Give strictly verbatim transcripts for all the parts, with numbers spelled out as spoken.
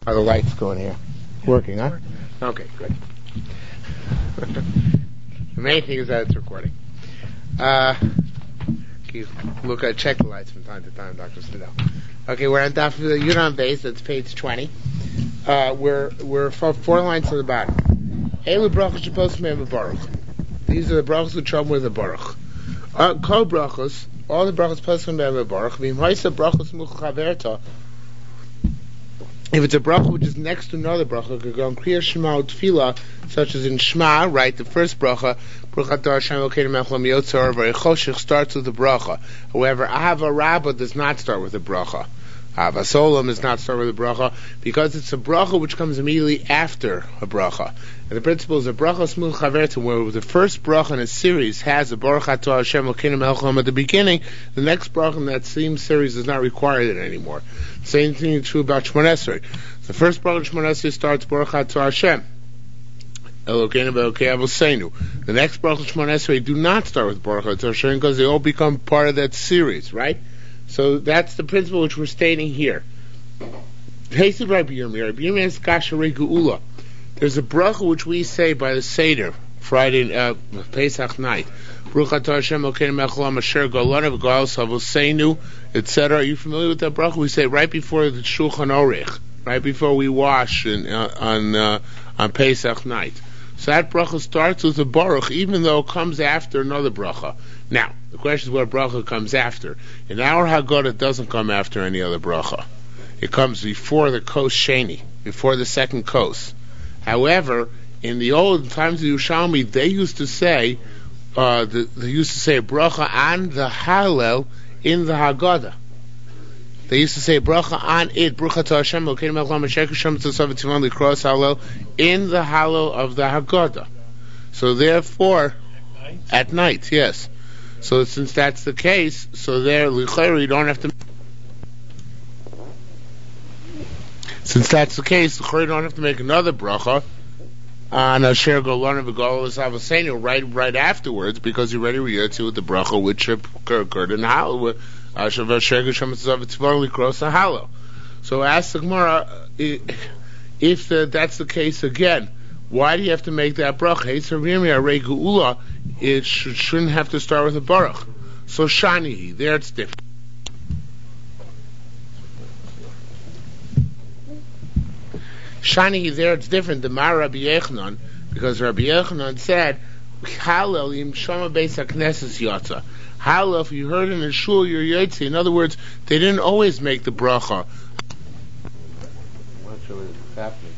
Are the lights going here? Working, huh? Okay, good. The main thing is that it's recording. Uh, you look at check the lights from time to time, Doctor Stidel. Okay, we're on Daf Yudam base. That's page twenty. Uh, we're we're four, four lines to the bottom. Elu brachos supposed to be a baruch. These are the brachos which come with a baruch. Uh, Kol brachos, all the brachos supposed to be a baruch. V'im ha'isa brachos muchaverta. If it's a bracha which is next to another bracha, could go on Kriya Shema or Tefillah, such as in Shema, right? The first bracha, Baruch Atah Hashem Elokeinu Melech Haolam Yotzar V'Rei Choshech, starts with the bracha. However, Ahava Rabbah does not start with a bracha. Ahava Solam does not start with a bracha because it's a bracha which comes immediately after a bracha. And the principle is a bracha smul chaverta, where the first bracha in a series has a Baruch Atah Hashem Elokeinu Melech Haolam at the beginning. The next bracha in that same series does not require it anymore. Same thing is true about Shemon Esrei. The first bracha of Shemon Esrei starts Baruch Atah Hashem Elokeinu V'Elokei Avoseinu. The next bracha of Shemon Esrei do not start with Baruch Atah Hashem because they all become part of that series, right? So that's the principle which we're stating here. There's a bracha which we say by the Seder Friday, uh, Pesach night. Baruch Atah Hashem Elokeinu Melech Haolam Asher Golanu V'Golos Avoseinu, et cetera. Are you familiar with that bracha? We say right before the Shulchan Aruch, right before we wash in, uh, on uh, on Pesach night. So that bracha starts with a baruch, even though it comes after another bracha. Now, the question is what bracha comes after. In our Haggadah, it doesn't come after any other bracha. It comes before the kos sheni, before the second kos. However, in the old times of Yerushalmi, they used to say, uh, the, they used to say a bracha on the Hallel in the Haggadah. They used to say bracha on it, Baruch Atah Hashem Elokeinu Melech Haolam Asher K'Shem Tzasov V'Tzivan L'Kros Hallel, in the Hallel of the Haggadah. So therefore, at night, at night yes. So since that's the case, so there, L'Chayr, you don't have to. Since that's the case, L'Chayr, you don't have to make another bracha on Asher Golanu V'Golos Avoseinu right right afterwards, because you already read to with the bracha which occurred in Hallel. So ask the Gemara, if the, that's the case again, why do you have to make that bracha? It should, shouldn't have to start with a baruch. So shani, there it's different. Shani, there it's different. The Mar Rabbi Yechanan, because Rabbi Yechanan said, Hallel im shama beis hakneses yotza. Hallel, if you heard in a shul, you're yotze. In other words, they didn't always make the bracha. What's happening?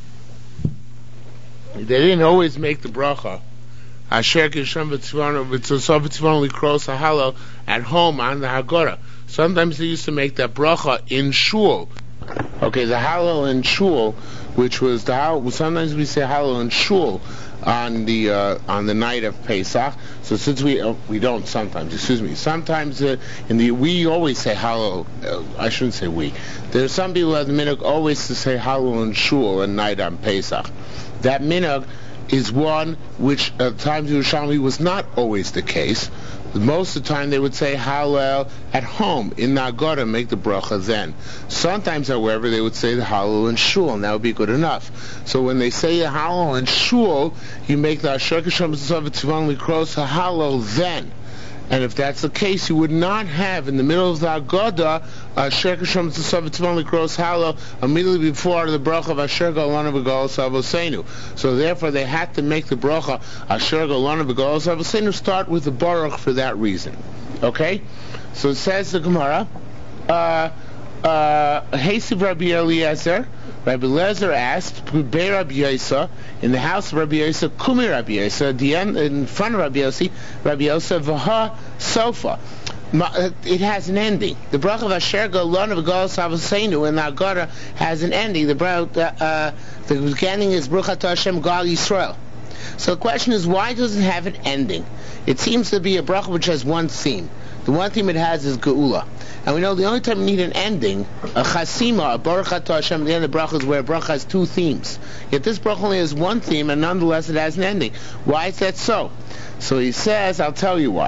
They didn't always make the bracha. Asher Kishem V'Tzivon V'Tzosov V'Tzivon L'Kros Hallel at home on the Haggadah. Sometimes they used to make that bracha in shul. Okay, the Hallel in shul, which was the Hallel. Sometimes we say Hallel in shul on the uh, on the night of Pesach. So since we uh, we don't sometimes, excuse me, sometimes uh, in the we always say Hallel. Uh, I shouldn't say we. There are some people at the minhag always to say Hallel in shul at night on Pesach. That minhag is one which at times in Yerushalmi was not always the case. Most of the time they would say Hallel at home in Nagara, make the bracha then. Sometimes, however, they would say the Hallel in shul, and that would be good enough. So when they say the Hallel in shul, you make the Asher K'Shem Tzasov V'Tzivan L'Kros Hallel then. And if that's the case, you would not have in the middle of the Haggadah Asher K'Shem Tzasov V'Tzivan L'Kros Hallel immediately before the bracha of Asher Golanu V'Golos Avoseinu. So therefore, they had to make the bracha Asher Golanu V'Golos Avoseinu start with the baruch for that reason. Okay, so it says the Gemara, uh, uh, Hesiv Rabbi Eliezer. Rabbi Eliezer asked, Bei Rabbi Yosef, in the house of Rabbi Yosef, Kumi Rabbi Yosef, at the end, in front of Rabbi Yosef, Rabbi Yosef, Vaha Sofa. It has an ending. The bracha of Asher Golanu V'Golos Avoseinu in the Haggadah has an ending. The bracha, uh, the beginning is Baruch Atah Hashem Gal Yisrael. So the question is, why does it have an ending? It seems to be a bracha which has one theme. The one theme it has is Geula. And we know the only time you need an ending, a chasima, a Baruch Atah Hashem, the end of the bracha is where a bracha has two themes. Yet this bracha only has one theme, and nonetheless it has an ending. Why is that so? So he says, I'll tell you why.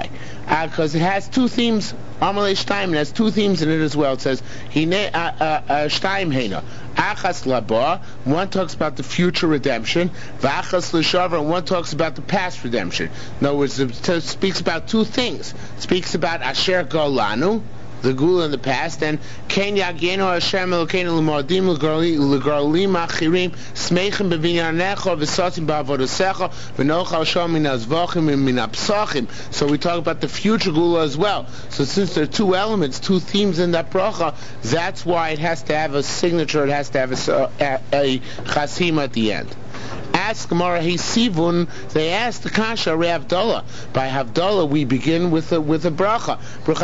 because uh, it has two themes. Amalei Shtaim, it has two themes in it as well. It says Hine Shtaim Heina. Achas Laba, one talks about the future redemption. V'achas L'Shavar, one talks about the past redemption. In other words, it speaks about two things. It speaks about Asher Golanu, the Gula in the past, and Ken Yagenu Hashem Elokeinu L'Moadim L'Garlim Achirim Smeichim B'Vinyanecha V'Satim B'Avodosecha V'Nochal Shom Min Azvachim Min Apsachim. So we talk about the future Gula as well. So since there are two elements, two themes in that bracha, that's why it has to have a signature, it has to have a, a, a chasim at the end. Ask Gemara, hey Sivun, they asked the Kasha, Re Havdalah. By Havdalah, we begin with a, with a bracha.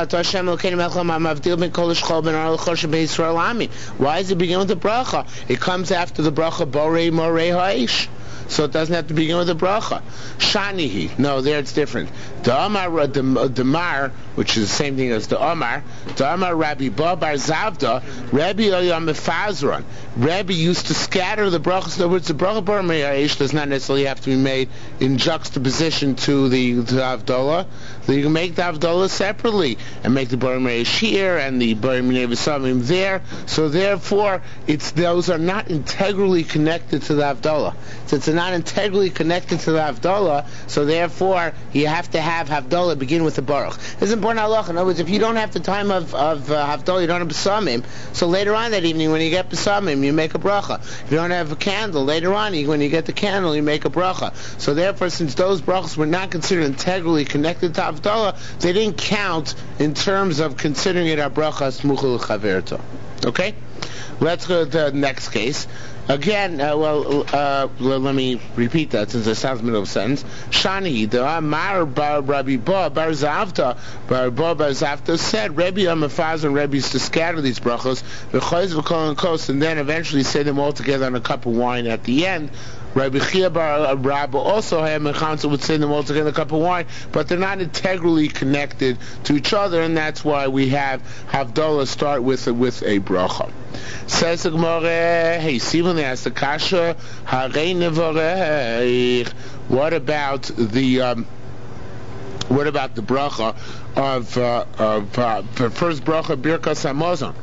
Why does it begin with the bracha? It comes after the bracha, Borei Morei Ha'ish. So it doesn't have to begin with a bracha. Shanihi. No, there it's different. The Amar, the, the Mar, which is the same thing as the Amar, the Amar Rabbi Ba Bar Zavda, Rabbi Oyam Mefazron. Rabbi used to scatter the brachas. In other words, the bracha Bar Me'ayish does not necessarily have to be made in juxtaposition to the, the Havdalah. So you can make the Havdalah separately and make the Bar Me'ayish here and the Bar Me'ayish there. So therefore, it's those are not integrally connected to the Havdalah. So it's not integrally connected to the Havdalah, so therefore you have to have Havdalah begin with the Baruch. This is important halacha. In other words, if you don't have the time of, of uh, Havdalah, you don't have Besamim, so later on that evening when you get Besamim, you make a bracha. If you don't have a candle, later on you, when you get the candle, you make a bracha. So therefore, since those brachas were not considered integrally connected to Havdalah, they didn't count in terms of considering it a bracha smuchul chaverto. Okay? Let's go to the next case. Again, uh, well, uh, let me repeat that since it sounds middle of a sentence. Shani, the Amar Bar Rabbi Ba Bar Zavta, Bar Ba Bar Zavta said, Rabbi Amafaz and Rabbi used to scatter these brachos, v'choyz v'kol and kos, and then eventually say them all together on a cup of wine at the end. Rabbi Chia Bar Rabba also had Mechansa would say them all together in a cup of wine, but they're not integrally connected to each other, and that's why we have Havdalah start with with a bracha. Says the Gemara, hey, Simon asked the Kasha, Harei Nevarech. What about the um, what about the bracha of uh, of uh, the first bracha Birkas Hamazon,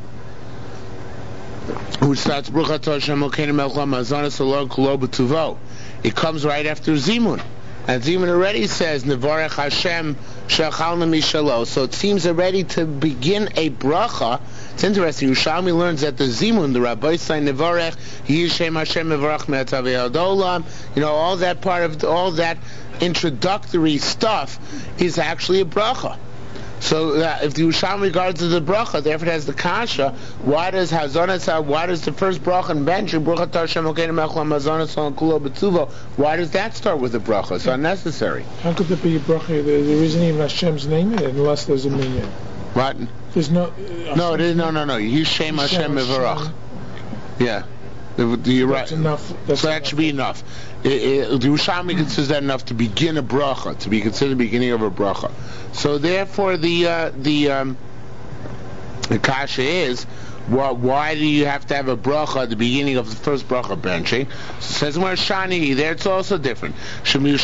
which starts Bruchat Hashem Elokeinu Melech Hazanos Elok Lo B'Tuvo. It comes right after Zimun, and Zimun already says Nevarech Hashem Shechalna Mishalo. So it seems already to begin a bracha. It's interesting. Yerushalmi learns that the Zimun, the Rabbi say Nevarech Yishem Hashem Nevarech Me'atav Olam. You know, all that part of all that introductory stuff is actually a bracha. So uh, if the Yerushalmi regards as a bracha, therefore it has the kasha. Why does Hazonas? Why does the first bracha in Bench, Bruchat Hashem Elokeinu Melech Hazanos Elok Lo B'Tuvo? Why does that start with a bracha? It's unnecessary. How could there be a bracha? There, there isn't even Hashem's name in it unless there's a minyan. What? There's no. Uh, no, it is no, no, no. Yishem Hashem Mevarach. Yeah. The, the, you're That's right. enough. That's so that enough. should be enough. It, it, the Yerushalmi considers that enough to begin a bracha, to be considered the beginning of a bracha. So therefore, the uh, the um, the kasha is, well, why do you have to have a bracha at the beginning of the first bracha benching? So it says where shani there, it's also different. Sometimes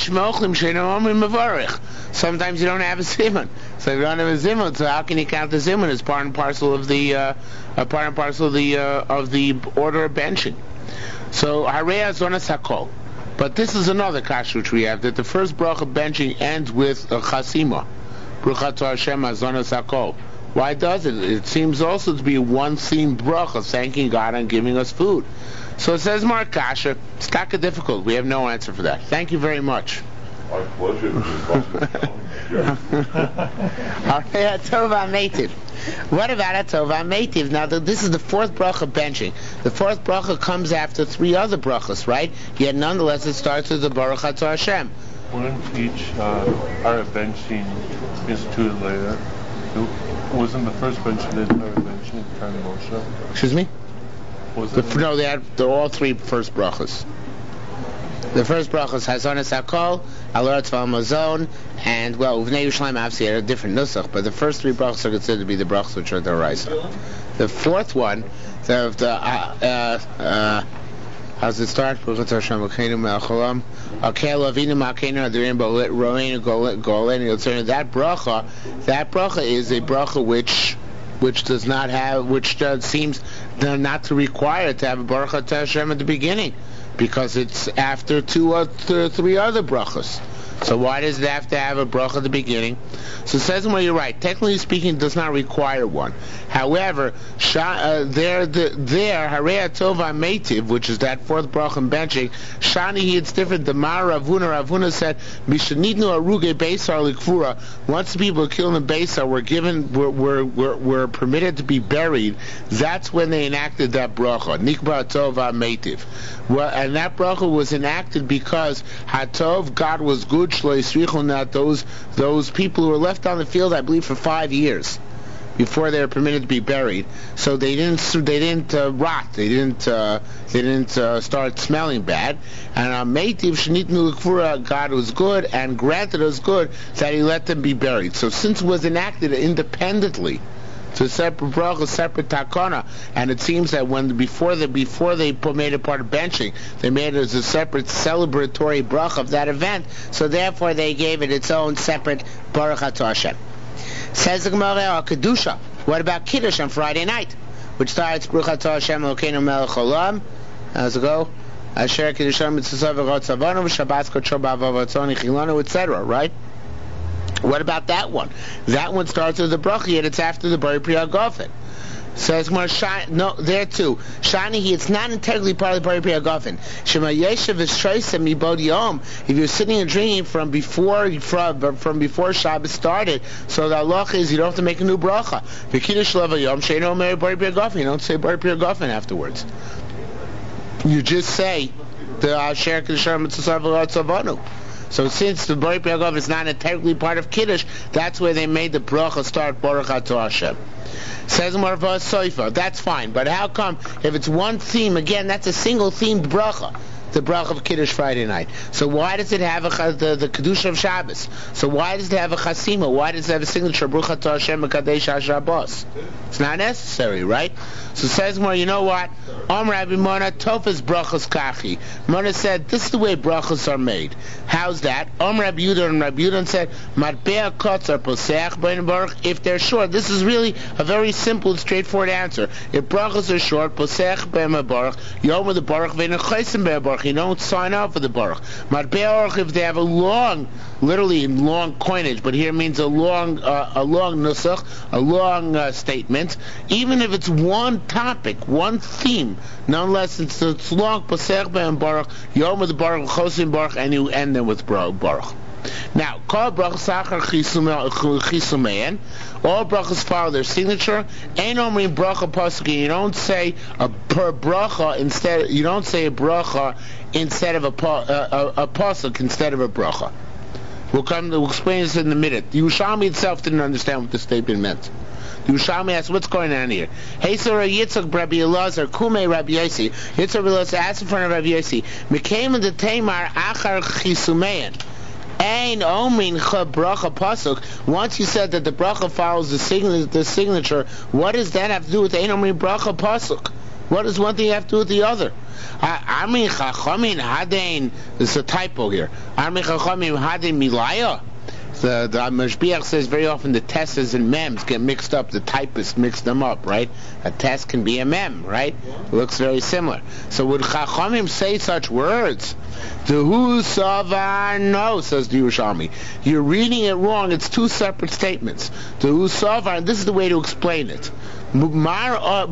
you don't have a zimun. So if you don't have a zimun, so how can you count the zimun as part and parcel of the uh, a part and parcel of the uh, of the order of benching? So Harei Hazonas Hakol. But this is another kasha which we have, that the first bracha benching ends with a chasima. Bruchat Hashem Hazonas Hakol. Why does it? It seems also to be one theme bracha, thanking God and giving us food. So it says more kasha. It's taka difficult. We have no answer for that. Thank you very much. My pleasure. What about Atova Meitiv? Now, the, this is the fourth bracha benching. The fourth bracha comes after three other brachas, right? Yet nonetheless, it starts with the Baruch Atah Hashem. Wouldn't each uh, Arab benching instituted later? It wasn't the first benching the entire benching at the time of Moshe? Excuse me? Wasn't The, no, they had they're all three first brachas. The first bracha is Hazonas Hakol, Alor Tzval Mazon, and well, Uvnei Yerushalayim obviously had a different nusach, but the first three brachas are considered to be the brachas which are the Raisa. The fourth one, the, the uh, uh, uh, How's it start? Baruch Hashem Elokeinu melech haolam. Akel Avinu Malkeinu Adirim Roeinu Golenu Yotzerenu. That bracha, that bracha is a bracha which, which does not have, which does, seems not to require to have a Baruch Hashem at the beginning, because it's after two or th- three other brachas. So why does it have to have a bracha at the beginning? So it says, well, you're right. Technically speaking, it does not require one. However, uh, there, the, there, Harei Tova Meitiv, which is that fourth bracha in benching, Shani, it's different. The Mar Ravuna, Ravuna said, Mishanidnu Aruge Beisar Likfura. Once the people killed in the Beisar were given, were, were, were, were permitted to be buried, that's when they enacted that bracha. Nikba Tova Meitiv. Well, and that bracha was enacted because Hatov, God was good. That those those people who were left on the field, I believe, for five years before they were permitted to be buried, so they didn't they didn't uh, rot, they didn't uh, they didn't uh, start smelling bad. And Meitiv Shnitnu L'Kfura, God was good and granted us good that He let them be buried. So since it was enacted independently, to separate bracha, separate takana, and it seems that when before the before they put, made it part of benching, they made it as a separate celebratory bracha of that event. So therefore, they gave it its own separate Baruch Atah Hashem. Says the Gemara, Kedusha. What about Kiddush on Friday night, which starts Baruch Atah Hashem Elokeinu melech haolam? How's it go? Asher Kiddushan mitzvah v'rotzavanu v'Shabbat kodsho b'avotzoni chilanu, et cetera. Right? What about that one? That one starts with the bracha, yet it's after the Bari Pri HaGofen. Says more no, there too. Shani, it's not integrally part of the Bari Pri HaGofen. Shema Yeshev V'Shreisem Mibod Yom. If you're sitting and drinking from before from, from before Shabbos started, so the halacha is you don't have to make a new bracha. V'Kiddush Leva Yom Sheino Mer Bari Pri HaGofen. You don't say Bari Pri HaGofen afterwards. You just say the Asher Kiddushan Mitzvah V'Rotzavanu. So since the Bari Pri HaGofen is not integrally part of Kiddush, that's where they made the bracha start Baruch Atah Hashem. Says Marva Soifa, that's fine, but how come if it's one theme, again, that's a single themed bracha, the bracha of Kiddush Friday night. So why does it have a, the, the Kedusha of Shabbos? So why does it have a chasima? Why does it have a signature Baruch Atah Hashem Mekadesh HaShabbos? It's not necessary, right? So says more, you know what? Om Rabbi Mona Tofas brachas kachi. Mona said, this is the way brachas are made. How's that? Om Rabbi Yudah and Rabbi Yudah said, Matbea kotzar poseach bein baruch. If they're short, this is really a very simple and straightforward answer. If brachas are short, poseach bein baruch, yom of the baruch vein chaysim bein baruch. You don't sign off for the baruch. Matbea baruch, if they have a long, literally long coinage, but here it means a long, uh, a long nusach, a long uh, statement. Even if it's one topic, one theme, nonetheless it's, it's long, Pasech Ben Baruch, Yom of the Baruch, Chosim Baruch, and you end them with Baruch. Now, Kol Baruch Sachar Chisumein, all brachas follow their signature. Ain't only bracha pasuk. You don't say a per bracha instead. You don't say a bracha instead of a a, a, a pasuk instead of a bracha. We'll come. We'll explain this in a minute. The Yerushalmi itself didn't understand what the statement meant. The Yerushalmi asked, "What's going on here?" Hey, so Yitzchak Rabbi Elazar Kumei Rabbi Yosi. Yitzchak Rabbi Elazar asked in front of Rabbi Yosi, "Mekayim the Tamar Achar Chisumein." Ein Omin Bracha Pasuk. Once you said that the bracha follows the, sign- the signature, what does that have to do with Ein Omin Bracha Pasuk? What does one thing have to do with the other? Armin Chachamin Hadein. There's a typo here. Armin Chachamin Hadein Milaya. The, the Mashbiach says very often the tesses and mems get mixed up. The typists mix them up, right? A test can be a mem, right? It looks very similar. So would Chachamim say such words? Dehu Savar, no, says the Yerushalmi. You're reading it wrong. It's two separate statements. Dehu Savar, and this is the way to explain it. What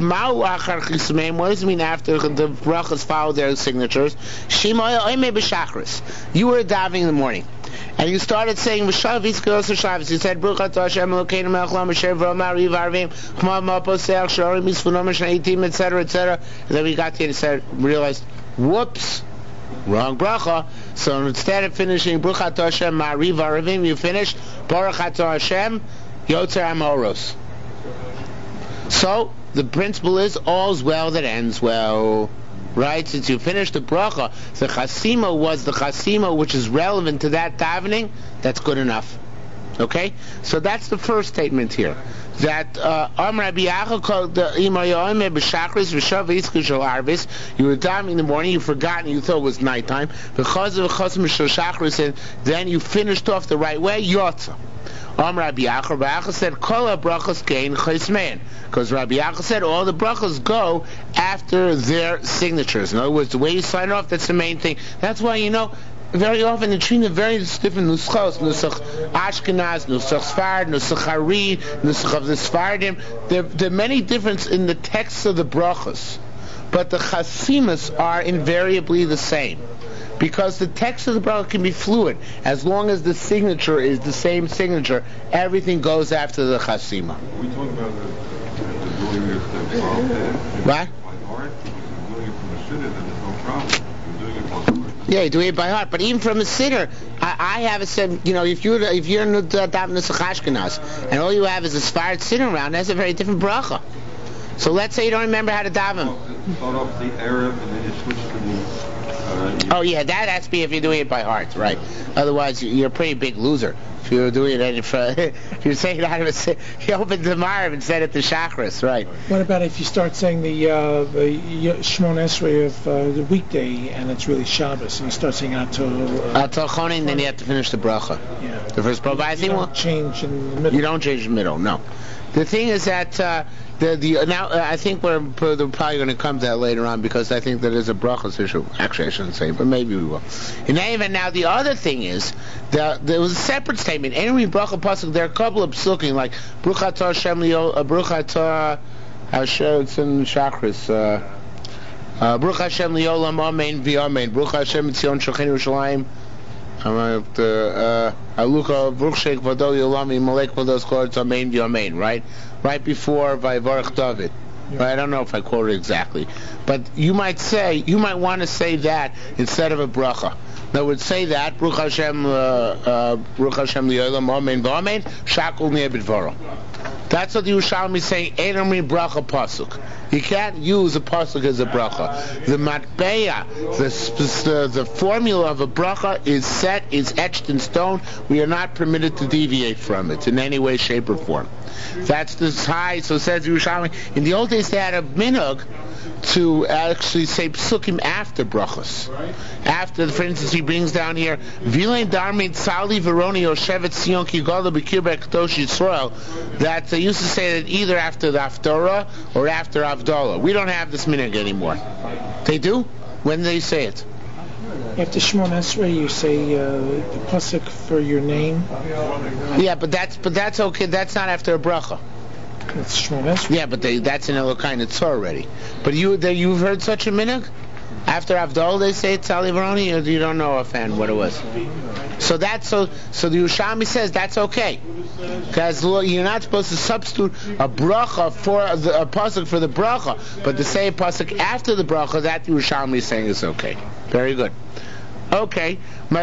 does it mean after the brachas follow their signatures? You were davening in the morning, and you started saying, you said, Baruch Atah Hashem Elokeinu melech haolam asher v'omar yivarvim chma ma'poseach shorim misfunom sh'neitim, et cetera, et cetera. And then we got to it and said, realized, whoops, wrong bracha. So instead of finishing Baruch Atah Hashem ma'ariv v'aravim, you finished Baruch Atah Hashem Yotzer Amoros. So the principle is all's well that ends well, right? Since you finished the bracha, the chasima was the chasima which is relevant to that davening. That's good enough. Okay? So that's the first statement here. That Am Rabbi Yaakov called the Imayoime B'Shachris V'Shav V'Yitzchus Arvis. You were down in the morning, you forgot, and you thought it was nighttime. Because of Chosm Shachris, and then you finished off the right way. Yotza. Am Rabbi Yaakov. Rabbi Yaakov said, Kol HaBrachos Kein Chosmein. Because Rabbi Yaakov said all the brachos go after their signatures. In other words, the way you sign off, that's the main thing. That's why, you know, very often in Trina, very different nuschos, nusach Ashkenaz, nusach Sfard, nusach Harid, nusach of the Sfardim. There, there are many differences in the texts of the brachos, but the chasimas are invariably the same. Because the text of the bracha can be fluid. As long as the signature is the same signature, everything goes after the chasima. Are we talking about the, the doing it themselves? What? By heart? If you're doing it from the siddur, then there's no problem. You're doing it by heart. Yeah, you do it by heart. But even from a siddur, I, I have a said, you know, if you're if you're in the Daven Nusach Ashkenaz, and all you have is a Sfard siddur around, that's a very different bracha. So let's say you don't remember how to daven. Oh, start off the Arab and then you switch to the... Uh, oh yeah, that has to be if you're doing it by heart, right? Otherwise, you're a pretty big loser. If you're doing it, if, uh, if you're saying it out of a, you open the Marv and said it to Chakras, right? What about if you start saying the uh, the Shmon Esrei of uh, the weekday and it's really Shabbos, and you start saying Atul uh, Atul Chonin, then you have to finish the bracha. Yeah. The first bracha. I You think don't well, change in the middle. you don't change the middle. No. The thing is that uh, the the now uh, I think we're, we're probably going to come to that later on because I think that is a brachas issue. Actually, I shouldn't say, but maybe we will. In any event, now the other thing is that there was a separate statement. Any bracha pasuk, there are a couple of psukim like Bruch Atah Shem Lio, uh, Bruch Atah Hashem. It's in Chakras. Uh, uh, Bruch Hashem Liolam Amen V'Amen. Bruch Hashem Tzion Shochem Yerushalayim. Aluka Bruch Sheik Vadol Yolami Malek Vados Chords Amen V'Amen. Right, right before Vayivarach David. Right? I don't know if I quote it exactly, but you might say you might want to say that instead of a bracha. That would say that Bruch Hashem uh, uh, Bruch Hashem Liolam Amen V'Amen Shakul Ne'Bidvaro. That's what the Yerushalmi is saying. Einamri bracha pasuk. You can't use a pasuk as a bracha. The matbeya, the, the the formula of a bracha is set, is etched in stone. We are not permitted to deviate from it in any way, shape, or form. That's the high. So says Yerushalmi. In the old days, they had a minhag to actually say psukim after brachos. After, for instance, he brings down here Vilain Darmin Tzali Veroni Yoshevet Sion Kigola Bekir Bekdosh Yisrael. That they used to say that either after the Haftorah or after Avdallah. We don't have this minhag anymore. They do? When do they say it? After Shmon Esrei, you say uh, the pasuk for your name. Yeah, but that's but that's okay. That's not after a bracha. It's Shmon Esrei. Yeah, but they, that's an Elokai Netzor already. But you there, you've heard such a minhag? After Avdol, they say Tzali Veroni, or you don't know offhand what it was. So that's so. So the Yerushalmi says that's okay, because you're not supposed to substitute a bracha for the, a pasuk for the bracha, but to say a pasuk after the bracha, that the Yerushalmi is saying is okay. Very good. Okay,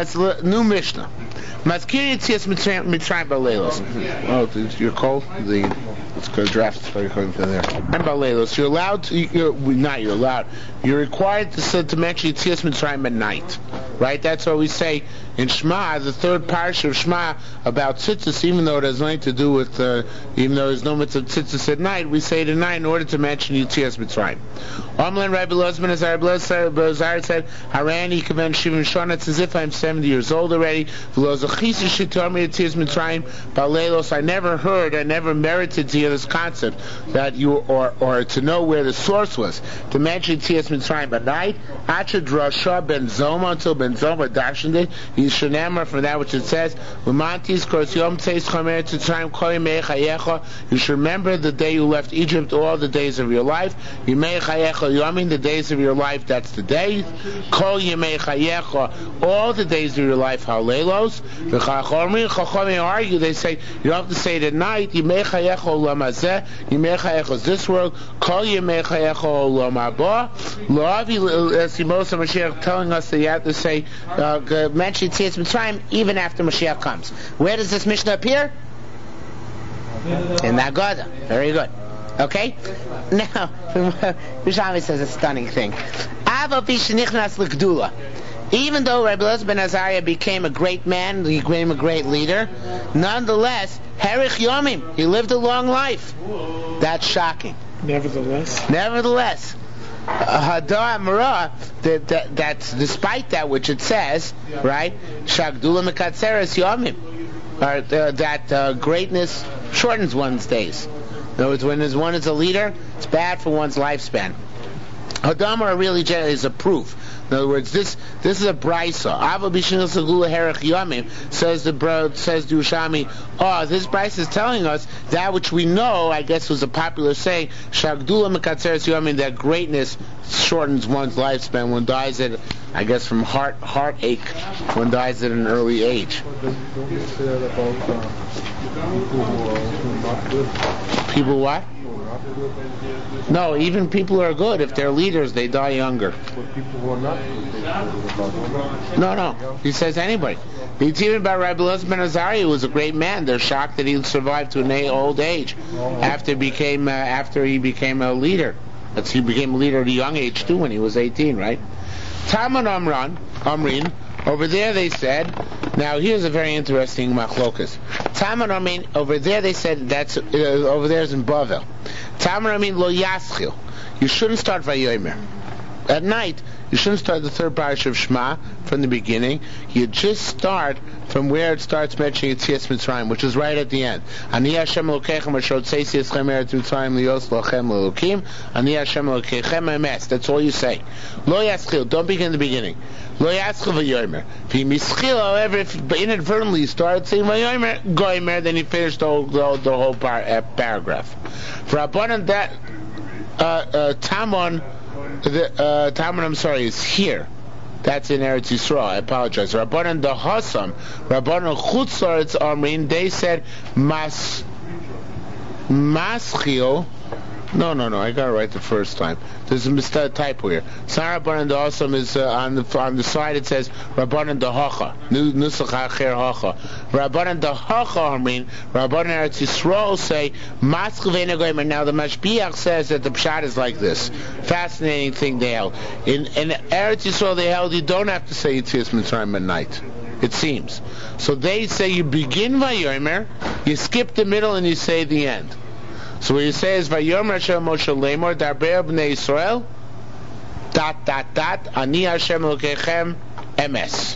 new Mishnah. Maskiri Yitzias Mitzrayim Baleilos. Oh, you're cold. The Let's go draft very quickly from there. And Baleilos, you're allowed to, you're, not you're allowed, you're required to, to mention Yitzias Mitzrayim at night. Right? That's what we say in Shema, the third parsha of Shema, about tzitzis, even though it has nothing to do with, uh, even though there's no mitzvah tzitzis at night, we say it at night in order to mention Yitzias Mitzrayim. Amlan Rabbi Lozman, as Rabbi Lozar said, Harani Kaven Shivim Shana, it's as if I'm seventy years old already. Velozachisa Shitami Yitzias Mitzrayim, Baleilos, I never heard, I never merited to hear this concept that you, or or to know where the source was, to mention Yitzias Mitzrayim at night, Achad Rasha Ben Zoma, until Ben Zoma darshaned it, Yishanamar, from that which it says, Umantis Kors Yom Tzeis Chomer Tzrayim Kol Yimei Chayecha, you should remember the day you left Egypt, all the days of your life, Yimei Chayecha Yomim, the days of your life, that's the day, Kol Yimei Chayecha, all the days of your life, Halelos, the Chachomim, Chachomim argue, they say, you don't have to say it at night, Yimei Chayecha Olam Hazeh, Yimei Chayecha is this world, Kol Yimei Chayecha Olam Haba, Loavi, as Yimosa Mashiach telling us that you have to say, uh, mention Yitzias Mitzrayim even after Mashiach comes. Where does this Mishnah appear? In the Haggadah. Very good. Okay? Now, Yerushalmi says a stunning thing. Ava Bishnichnas L'Gdula. Even though Rabbi Elazar ben Azariah became a great man, he became a great leader, nonetheless, Herich Yomim, he lived a long life. That's shocking. Nevertheless. Nevertheless, Hadar Amara, that, that, that's despite that which it says, right? Shagdula Mekatzeres Yomim, or uh, that uh, greatness shortens one's days. In other words, when one is a leader, it's bad for one's lifespan. Hadar Amara really is a proof. In other words, this this is a brisa. Ava b'shinul segula herech yamim, says the bro says the Ushami. Oh, this brisa is telling us that which we know. I guess was a popular saying. Shagdula mekatzeres yamim, that greatness shortens one's lifespan. One dies at, I guess, from heart heartache. One dies at an early age. People what? No, even people who are good, if they're leaders, they die younger. No, no. He says anybody. It's even about Rabbi Elazar ben Azariah, who was a great man. They're shocked that he survived to an old age after he became uh, after he became a leader. That's he became a leader at a young age too, when he was eighteen, right? Taman Amran, Amrin. Over there they said. Now here's a very interesting machlokas. Taman Amrin. Over there they said that's uh, over there is in Bavel. Taman Amrin lo yaschil. You shouldn't start Vayomer. At night, you shouldn't start the third parasha of Shema from the beginning. You just start from where it starts mentioning Yetzias Mitzrayim, which is right at the end. Ani Hashem Elokechem asher hotzei eschem eretz Mitzrayim lios lochem lelokim. Ani Hashem Elokechem emes. That's all you say. Lo yaschil. Don't begin the beginning. Lo yaschil v'yomer. V'mischil, however, if inadvertently you started saying v'yomer, goymer, then you finish the whole, the, the whole par, uh, paragraph. For Rabbanan, that uh, uh, Tamon. The uh, Talmud, I'm sorry, is here. That's in Eretz Yisrael. I apologize. Rabbanan the Hassam, Rabbanan Chutzaretz Amrin, they said mas maschil. No, no, no. I got it right the first time. There's a mistake typo here. Sarah Rabbanan the Hassam is uh, on the on the side. It says Rabbanan the Hacha. Nusach Hacher Hacha. Rabbanan the Hacha Amrin. Rabbanan Eretz Yisrael say maschil v'enagoyim. Now the Mashbiach says that the pshat is like this. Fascinating thing they held. In in Eretz Yisrael they held you don't have to say Yetzias Mitzrayim at night. It seems. So they say you begin Vayomer, you skip the middle, and you say the end. So what you say is Vayomer Hashem Moshe Lemor Darber Bnei Yisrael dot dot dot Ani Hashem Elokechem Emes.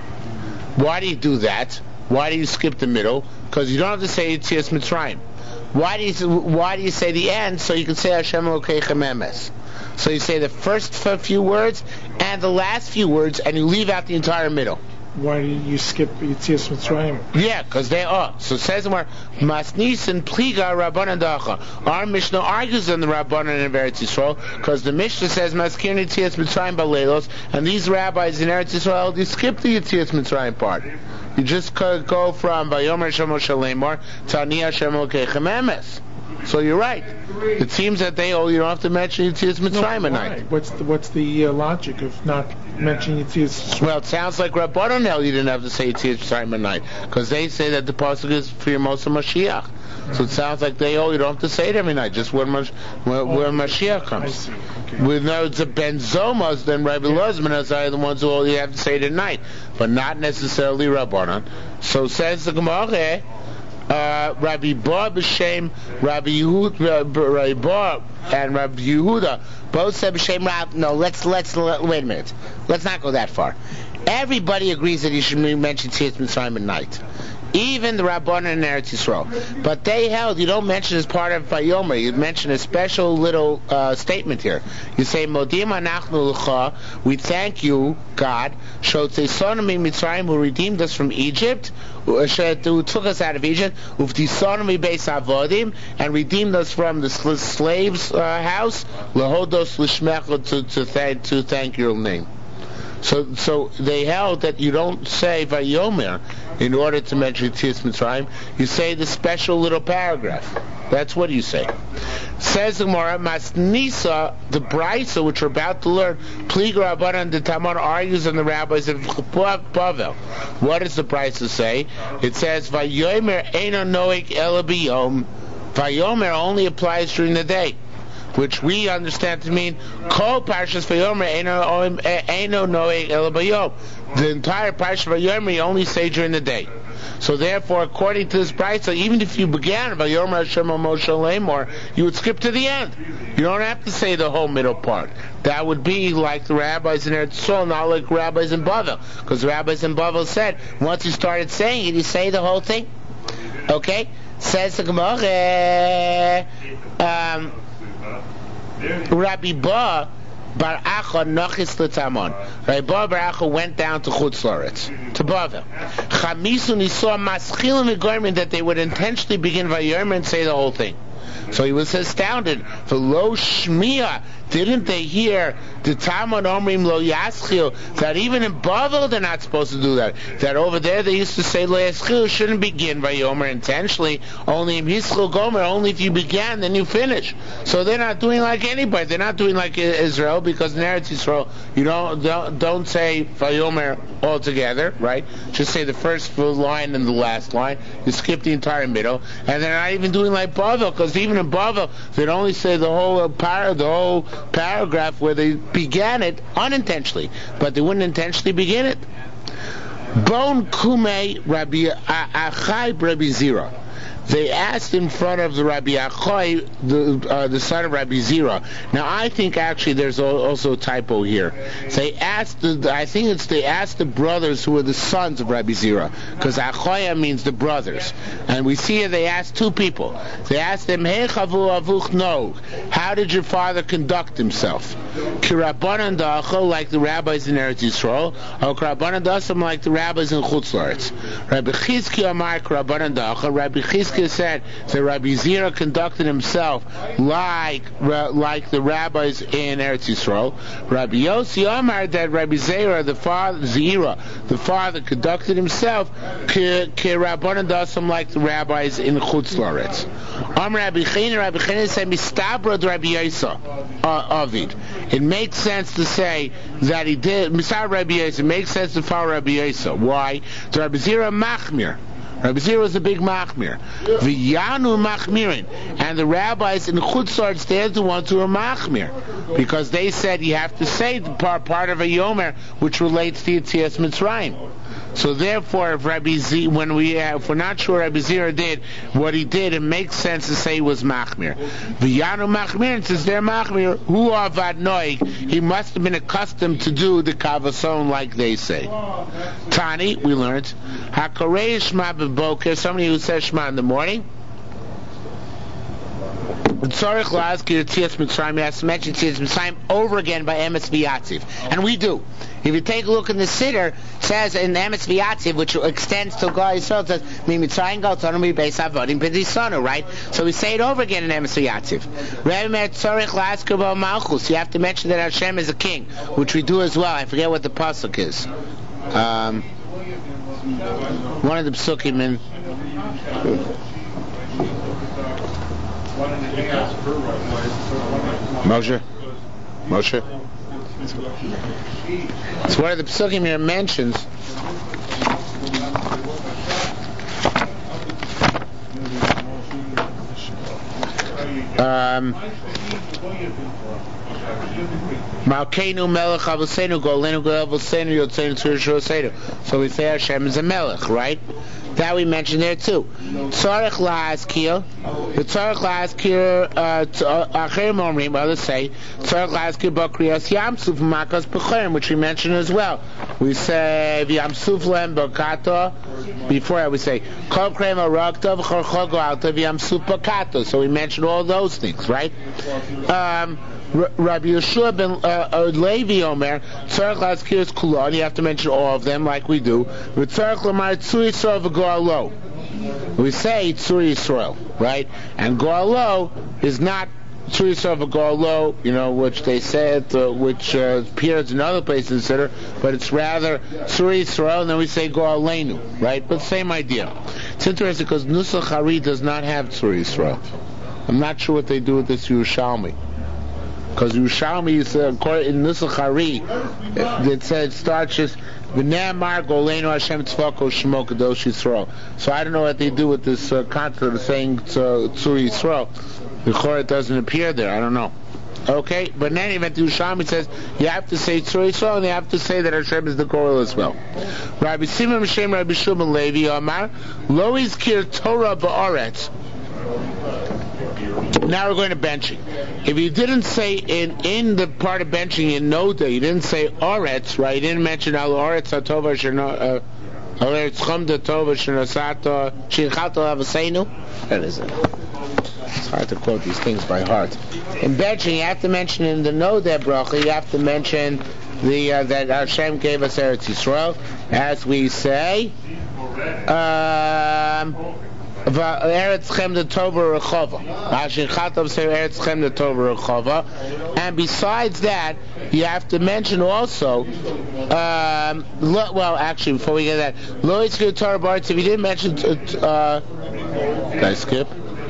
Why do you do that? Why do you skip the middle? Because you don't have to say Yetzias Mitzrayim. Why do you why do you say the end so you can say Hashem Elokechem Emes? So you say the first few words and the last few words, and you leave out the entire middle. Why do you skip Yetzias Mitzrayim? Yeah, because they are. So it says more Masnis and Pliga Rabbanan Dacha. Our Mishnah argues on the Rabbanan in Eretz Yisrael because the Mishnah says Maskir Yetzias Mitzrayim Baleilos, and these rabbis in Eretz Yisrael they skip the Yetzias Mitzrayim part. You just go from Vayomer Hashem Moshe Lemor to Ani Hashem Elokechem Emes. So you're right. It seems that they oh you don't have to mention Yetzias Mitzrayim no, at night. What's the what's the uh, logic of not mentioning Yetzias? Well, it sounds like Rabbanan held you didn't have to say Yetzias Mitzrayim at night because they say that the pasuk is for your Moshe Mashiach. So it sounds like they oh you don't have to say it every night, just when when, when oh, Mashiach comes. Okay. With no the Ben Zomas, then Rabbi Elazar ben Azariah are the ones who oh you have to say it at night, but not necessarily Rabbanan. So says the Gemara. Uh, Rabbi Bar b'Shem Rabbi Yehuda, Rabbi Bar and Rabbi Yehuda both said b'Shem Rab. No, let's let's let, wait a minute. Let's not go that far. Everybody agrees that you should mention Yetzias Mitzrayim at night. Even the Rabbanan in Eretz Yisrael. But they held you don't mention as part of Vayomer. You mention a special little uh, statement here. You say, Modim anachnu l'cha, we thank you, God, Shotzeisonim Mitzrayim, who redeemed us from Egypt, who took us out of Egypt, Uvtisonim beis avodim, and redeemed us from the slave's uh, house, Lehodos l'shmecha, to to thank to thank your name. So, so they held that you don't say Vayomer in order to mention Yetzias Mitzrayim. You say the special little paragraph. That's what you say. Says the Gemara, Masnisa, the Brisa, which we're about to learn, Pliga Rabbanan the Tamar argues on the rabbis of Bavel. What does the Brisa say? It says Vayomer Eino Noeg Ela Biyom. Vayomer only applies during the day. which we understand to mean Kol Parshas Vayomer Eino Eino Noeg El Bayom. The entire Parshas Vayomer you only say during the day. So therefore, according to this price, so even if you began Vayomer Hashem Moshe Lemor, you would skip to the end. You don't have to say the whole middle part. That would be like the rabbis in Eretz Yisrael, not like rabbis in Bavel, because the rabbis in Bavel said once you started saying it, you say the whole thing. Okay, says the Gemara. Um, Rabbi Ba Bar Acha Nachis L'Tamon. Rabbi Ba Bar Acha went down to Chutz La'aretz, to Bavel. Chamisun, he saw Maschilim V'Goyim that they would intentionally begin Vayomer and say the whole thing. So he was astounded. For Lo Shmiya, didn't they hear the Talmud Omrim Lo Yaschil, that even in Bavel they're not supposed to do that? That over there they used to say Lo Yaschil shouldn't begin Vayomer intentionally, only in Yischil Gomer, only if you began then you finish. So they're not doing like anybody. They're not doing like Israel, because in Eretz Yisrael you don't don't, don't say Vayomer altogether, right? Just say the first line and the last line. You skip the entire middle, and they're not even doing like Bavel, because even in Bavel they'd only say the whole uh, par- the whole paragraph where they began it unintentionally, but they wouldn't intentionally begin it. Bon Kume Rabbi Achai Rabbi Zira. They asked in front of the Rabbi Achai, the, uh, the son of Rabbi Zira. Now I think actually there's also a typo here. They asked, the, I think it's they asked the brothers who were the sons of Rabbi Zira, because Achaya means the brothers. And we see here they asked two people. They asked them, Hey Chavu Avuch No, how did your father conduct himself? Kirabanan Da'achol, like the rabbis in Eretz Yisrael, or Kirabanan Da'asam, like the rabbis in Chutz La'aretz. Rabbi Chizki Amar Kirabanan Da'achol, Rabbi Chizki said that Rabbi Zira conducted himself like like the rabbis in Eretz Yisrael. Rabbi Yossi Amar that Rabbi Zira, the father, Zira, the father, conducted himself ke Rabbanan Dasam like the rabbis in Chutz La'aretz. Amar Rabbi China, Rabbi China said Mistabrod Rabbi Yossi Avid. It makes sense to say that he did Misar Rabbi Yossi. It makes sense to follow Rabbi Yossi. Why? The Rabbi Zira Machmir. Rabbi Zira was a big machmir. V'yanu machmirin, and the rabbis in Chutz La'aretz, they're the ones who are machmir, because they said you have to say the part, part of a yomer which relates to Yetzias Mitzrayim. So therefore, if Rabbi Z, when we uh, if we're not sure Rabbi Zira did what he did, it makes sense to say he was machmir. V'yanu machmir, and since they're machmir, hu avad noig, he must have been accustomed to do the kavason like they say. Tani, we learned, hakarei shma b'boker, somebody who says shma in the morning. Tzorich la'azkir Yetzias Mitzrayim, he has to mention Yetzias Mitzrayim over again by Emes V'Yatziv, and we do. If you take a look in the Siddur, it says in Emes V'Yatziv, which extends to God Yisrael, it says Mi Mitzrayim Galtonu Mi Beis Avodim B'Disonu, right? So we say it over again in Emes V'Yatziv. Rebbe Mer Tzorich la'azkir Bo Malchus, you have to mention that Hashem is a king, which we do as well. I forget what the pasuk is. Um, one of the psukim in. Moshe, Moshe. It's one of the psukim here mentions. Um, Malkeinu Melech Avosenu Golenu Golavosenu Yotzenu Tzurishur Seder. So we say Hashem is a Melech, right? That we mentioned there too. Tzarech la'azkir, the tzarech la'azkir, acherim omrim, others say, tzarech la'azkir b'kriyas yamsuf makas b'chorim, which we mentioned as well. We say v'yamsuf lem b'kato. Before I would say kol krem arakta v'chor chogo alta v'yamsuf b'kato. So we mentioned all those things, right? Um, Rabbi Yeshua ben uh, uh, Levi Omer, Tzarech La'azkir is Kulon, you have to mention all of them like we do. Tzarech L'mar Tzur Yisrael v'Goalo. We say Tzur Yisrael, right? And Goalo is not Tzur Yisrael v'Goalo, you know, which they said, uh, which uh, appears in other places in Siddur, but it's rather Tzur Yisrael, and then we say Goalenu, right? But same idea. It's interesting because Nusach Hari does not have Tzur Yisrael. I'm not sure what they do with this Yerushalmi. Because Yerushalmi is uh, in Nusach Hari, it said it starts just V'ne'amar Golenu Hashem Tzvako Shemo Kadosh Yisrael. So I don't know what they do with this uh, concept of saying Tzur Yisrael. The Chor, it doesn't appear there. I don't know. Okay, but in any event, the Yerushalmi says you have to say Tzur Yisrael and you have to say that Hashem is the Goel as well. Rabbi Simon Mishem Rabbi Shimon Levi Amar Lo Izkir Torah Ba'aretz. Now we're going to benching. If you didn't say in in the part of benching in Noda, you didn't say Aretz, right? You didn't mention Al Aretz Atova Shena Al Aretz Chumda Tova Shenasato Shinchato Avaseinu. That is it. It's hard to quote these things by heart. In benching, you have to mention in the Noda bracha, you have to mention the uh, that Hashem gave us Eretz Yisrael, as we say. Um, Eretz Chem the Tova Rechova. Hashinchatam say Eretz Chem the Tova Rechova. And besides that, you have to mention also. Um, lo, well, actually, before we get that, Lo Yitzchak Torah B'Aretz. If you didn't mention, uh, did I skip?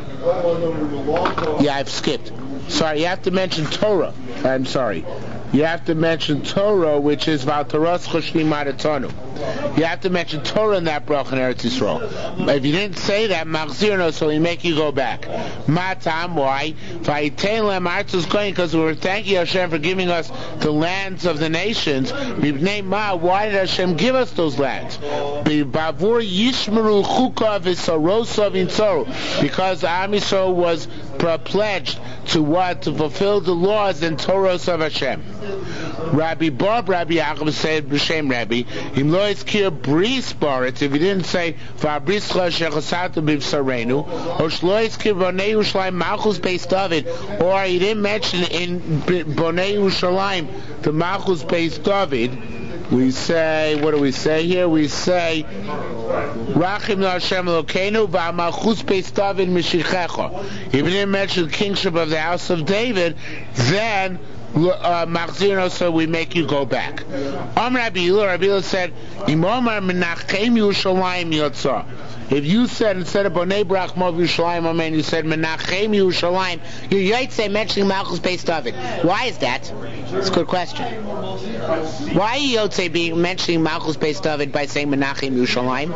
Yeah, I've skipped. Sorry, you have to mention Torah. I'm sorry. You have to mention Torah, which is Valtaras Choshni Maratonu. You have to mention Torah in that bracha in Eretz Yisrael. If you didn't say that, Machzirno, so we make you go back. Matam, why? Because we were thanking Hashem for giving us the lands of the nations. Why did Hashem give us those lands? Because Am Yisrael was pledged to what? To fulfill the laws and Torahs of Hashem. Rabbi Bob, Rabbi Yaakov said, B'Shem Rabbi, Im lo izkir bris baretz, if he didn't say, V'abrischa shechasatu b'vsarenu, or shlo izkir bonei Yerushalayim Malchus Beis David, or he didn't mention in bonei Yerushalayim the Malchus Beis David, we say, what do we say here? We say, Rachim lo Hashem Elokeinu v'amalchus Beis David mishichecha. If he didn't mention the kingship of the house of David, then Uh, Machzirno, so we make you go back. Am Rabbi Hillel, Rabbi Hillel said, Imomar Menachem Yerushalayim Yotzah. If you said instead of Bonei Brachmov Yerushalayim Amen, you said Menachem Yerushalayim, you Yotzeh mentioning Malchus Beis David. Why is that? It's a good question. Why are you Yotzeh being mentioning Malchus Beis David by saying Menachem Yerushalayim?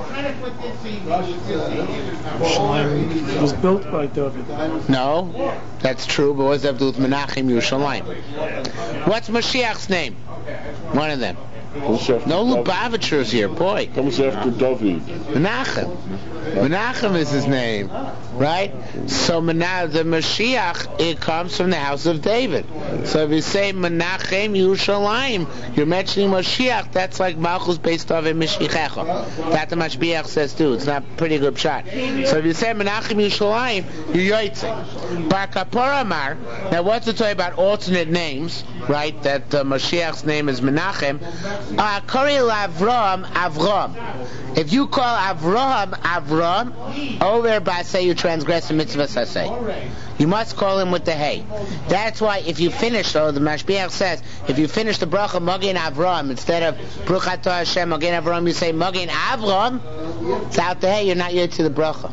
Yerushalayim was built by David. No, that's true, but what does that have to do with Menachem Yerushalayim? What's Mashiach's name? One of them. No Lubavitchers here, boy. Comes after David. Menachem. Menachem is his name, right? So Mena- the Mashiach, it comes from the house of David. So if you say Menachem Yerushalayim, you're mentioning Mashiach. That's like Malchus Beis David Mishichecha. That the Mashbiach says too. It's not a pretty good shot. So if you say Menachem Yerushalayim, you're Yotzei. Bar Kapor Amar. Now what's the talk about alternate names, right? That uh, Mashiach's name is Menachem. Uh, Koril Avram, Avram. If you call Avram, Avram, over by say you transgress the mitzvah saseh. You must call him with the hey. That's why if you finish, though, the Mashbiach says, if you finish the bracha Magen Avram, instead of Bruchat Hashem Magen Avram, you say Magen Avram, without the hey, you're not yet to the bracha.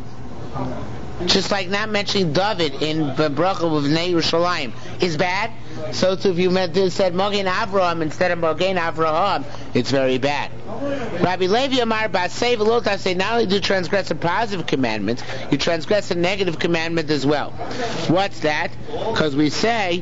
Just like not mentioning David in the bracha with Bnei Yerushalayim is bad. So too, if you said Magen Avraham instead of Magen Avraham, it's very bad. Rabbi Levi Amar Basei V'Lota say not only do you transgress a positive commandment, you transgress a negative commandment as well. What's that? Because we say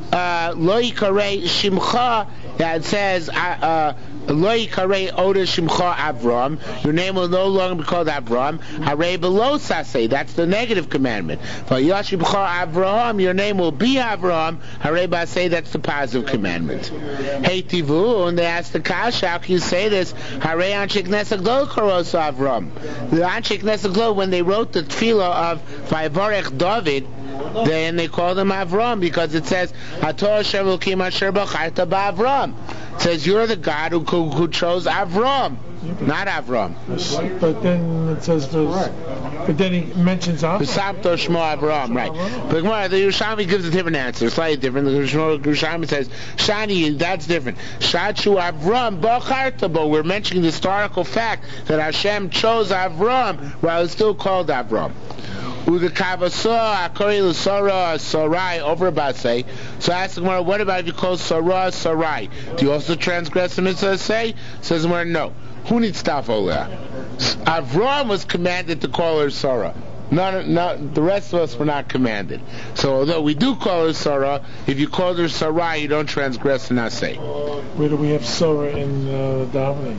Lo Yikarei Shimcha, that says uh, Lo Yikarei Oda Shimcha Avram, your name will no longer be called Avram. Harei Below Sasei, that's the negative commandment. V'Yashimcha Avraham, your name will be Avraham. Harei Basei, that's the positive commandment. Hey Tivu, and they ask the Kasha, how can you say this? Harei Anshei Knesset Gdol Koros Avram. The Anshei Knesset Gdol, when they wrote the tefillah of Vayivorech David, then they called him Avram because it says Hator Hashem Elokim Asher B'charta B'Avram. It says you're the God who, who, who chose Avram, not Avram. But then it says there's, but then he mentions Avram. V'samto Shmo Avram, right? But the Yerushalmi gives a different answer, slightly different. The Yerushalmi says Shani, that's different. Shachu Avram B'charta, but we're mentioning the historical fact that Hashem chose Avram while it's still called Avram. U'the kavasah akori l'sara sarai over basei. So I ask the Gemara, what about if you call sarah sarai? Do you also transgress the mitzvah? Say, says the Gemara, no. Who needs tafo? Avram was commanded to call her Sarah. None, none, the rest of us were not commanded. So although we do call her Sarah, if you call her Sarai, you don't transgress the Naseh. Where do we have Sarah in uh, davening?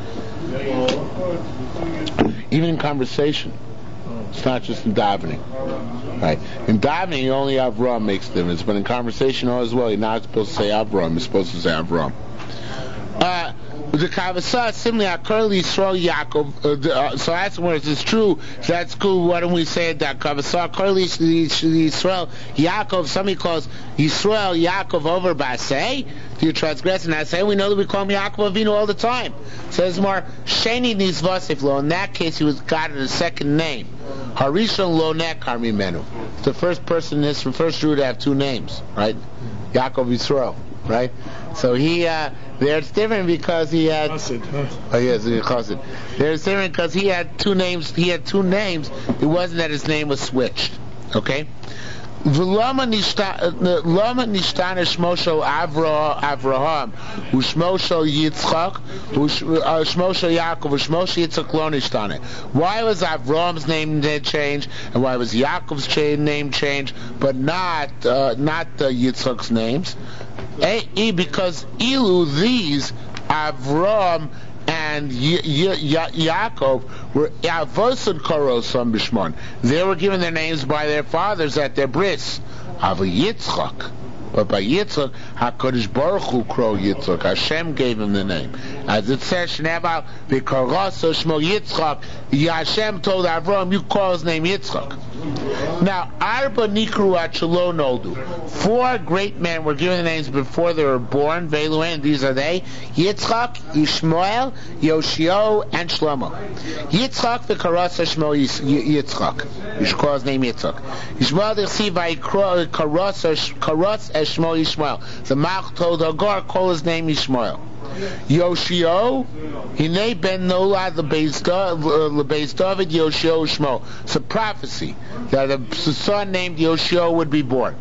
Even in conversation. It's not just in davening. Right. In davening, only Avram makes the difference, but in conversation as well, you're not supposed to say Avram, you're supposed to say Avram. Uh, the Kavasa, similarly, Akarli Yisrael Yaakov, uh, uh, so that's where it's true, so that's cool. Why don't we say that Kavasa, Akarli Yisrael Yaakov, somebody calls Yisrael Yaakov over Basei, you transgress and I say, we know that we call him Yaakov Avinu all the time. Says more, Sheni Nizvasiflo, in that case he was got a second name. Harishon Lo Nekar Mimenu. It's the first person in this, first Jew to have two names, right? Yaakov Yisrael, right? So he, uh, there it's different because he had. Chassid, huh? Oh yes, Chassid. There it's different because he had two names. He had two names. It wasn't that his name was switched. Okay. Lama nishtana shmo shel Avraham u'shmo shel Yitzchak u'shmo shel Yaakov u'shmo shel Yitzchak lo nishtana. Why was Avraham's name changed and why was Yaakov's name changed, but not uh, not uh, Yitzchak's names? E, because ilu these Avraham and y- y- y- Yaakov were avosad korosam bishmon. They were given their names by their fathers at their bris. Ava Yitzchak, but by Yitzchak, Hakadosh Baruch Hu kro Yitzchak. Hashem gave him the name, as it says, "Shneva v'karaso shmo Yitzchak." Hashem told Avraham, "You call his name Yitzchak." Now, Arba Nikru Achelo Noldu. Four great men were given the names before they were born. Veluan, these are they: Yitzchak, Yishmael, Yoshio, and Shlomo. Yitzchak v'karasa Shmo Yitzchak. You should call his name Yitzchak. Yishmael d'chsi v'karasa karas es Shmo Yishmael. The Malch told Hagar, call his name Yishmael. Yoshio, Hinei ben Nolad lebeis David Yoshio Shmo. It's a prophecy that a son named Yoshio would be born.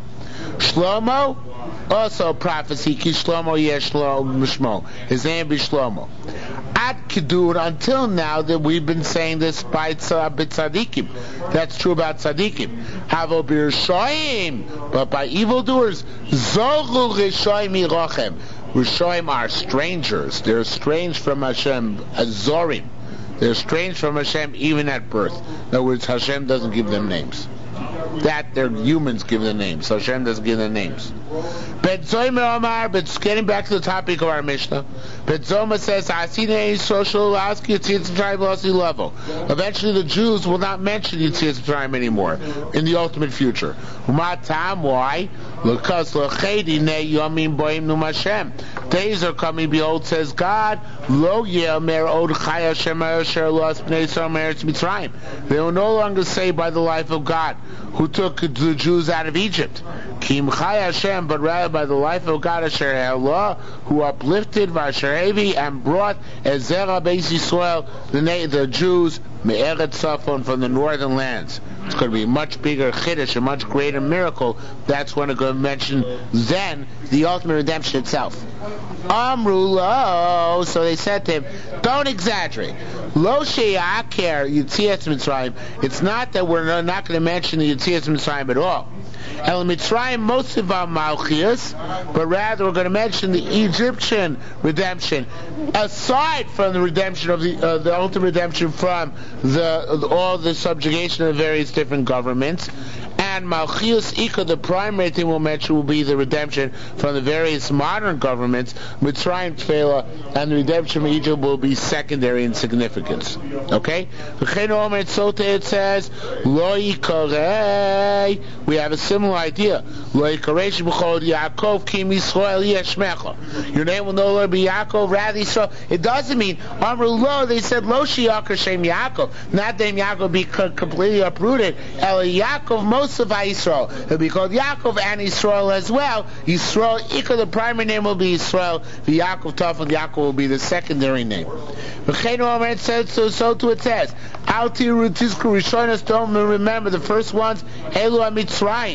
Shlomo, also a prophecy, Ki Shlomo yesh Shmo. His name be Shlomo. At Kedur, until now that we've been saying this by tzadikim. That's true about tzadikim. Havo b'rishoyim, but by evildoers, Zogu rishoyim irochem. Rishoyim are strangers. They're strange from Hashem, Azorim. They're strange from Hashem even at birth. In other words, Hashem doesn't give them names. That their humans give them names. So Hashem doesn't give them names. Bet Zomer Omar, but getting back to the topic of our Mishnah, Bet Zomer says, Asine social ask Yitzhak tribe level. Eventually the Jews will not mention Yitzhak tribe anymore in the ultimate future. Umatam, why? Because L'chedi ne yomim boim num Hashem. Days are coming, behold, says God, Lo ye'omer od chai Hashem asher los bnei Yisrael meretz Mitzrayim. They will no longer say by the life of God, who took the Jews out of Egypt. Kim chai Hashem, but rather by the life of God, asher Allah, who uplifted Vasherevi and brought Ezera Beis Yisrael, the, the Jews, Me'eret Safon, from the northern lands. It's going to be a much bigger chiddush, a much greater miracle. That's when it's going to mention then the ultimate redemption itself. Amru lo, so they said to him, don't exaggerate. Lo she'aker Yitzias Mitzrayim. It's not that we're not going to mention the Yitzias Mitzrayim at all. El Mitzrayim Mosiva Malchias, but rather we're going to mention the Egyptian redemption, aside from the redemption of the uh, the ultimate redemption from the, the all the subjugation of various different governments. And Malchias Ika, the primary thing we'll mention will be the redemption from the various modern governments. Mitzrayim Tfela and the redemption of Egypt will be secondary in significance. Okay? It says, Lo Yikarei. We have a similar idea. Lo Yikarei Shebechol Yaakov Kim Yisrael Yeshmecha. Your name will no longer be Yaakov, rather Yisrael. It doesn't mean, Amru Lo, they said, Lo Shiakar Shem Yaakov. Not that Yaakov be completely uprooted. El Yaakov most of Yisrael. It'll be called Yaakov and Yisrael as well. Yisrael, Ika, the primary name will be Yisrael. The Yaakov Tov and Yaakov will be the secondary name. It says, so, so too it says, Alti Rutizku Rishonas, don't remember the first ones, Elu HaMitzrayim.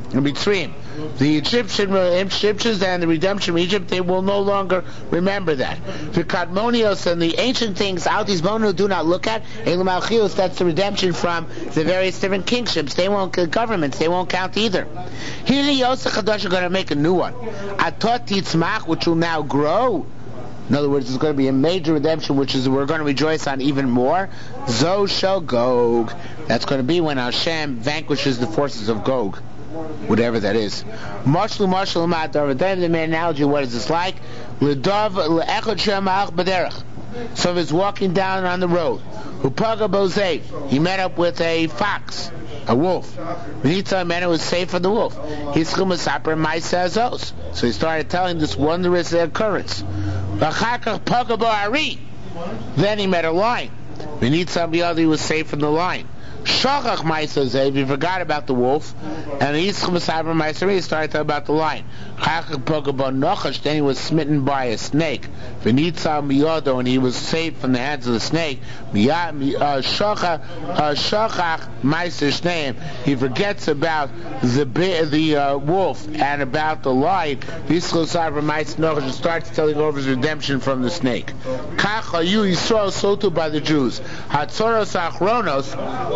in between. The Egyptian, Egyptians and the redemption of Egypt, they will no longer remember that. The Kadmonios and the ancient things, out these Monu do not look at, Elumalchios, that's the redemption from the various different kingships. They won't, governments, they won't count either. Here the Yosef Chadash are going to make a new one. Atot Titzmach, which will now grow. In other words, there's going to be a major redemption, which is we're going to rejoice on even more. Zo shel Gog. That's going to be when Hashem vanquishes the forces of Gog, whatever that is. Marshal Marshal Matar. Then they made an analogy. What is this like? L'dav le'echad shemach b'derech. So he's walking down on the road. Upaga bozev. He met up with a fox, a wolf. V'nitza man was safe from the wolf. He's chumasaper ma'aseh azos. So he started telling this wondrous occurrence. V'achakach paga bo ari. Then he met a lion. V'nitza b'yadi was safe from the lion. Shachach ma'aseh zev. He forgot about the wolf, and he's chumasaper ma'aseh. He started talking about the lion. Chachach paga bo nochash. Then he was smitten by a snake. V'nitza b'yado, and he was saved from the hands of the snake. Shachach ma'aseh shneim. He forgets about the the uh, wolf and about the lion. V'schosar ma'aseh nochash starts telling over his redemption from the snake. Kach hayu Yisrael, so too by the Jews. Hatzoros achronos.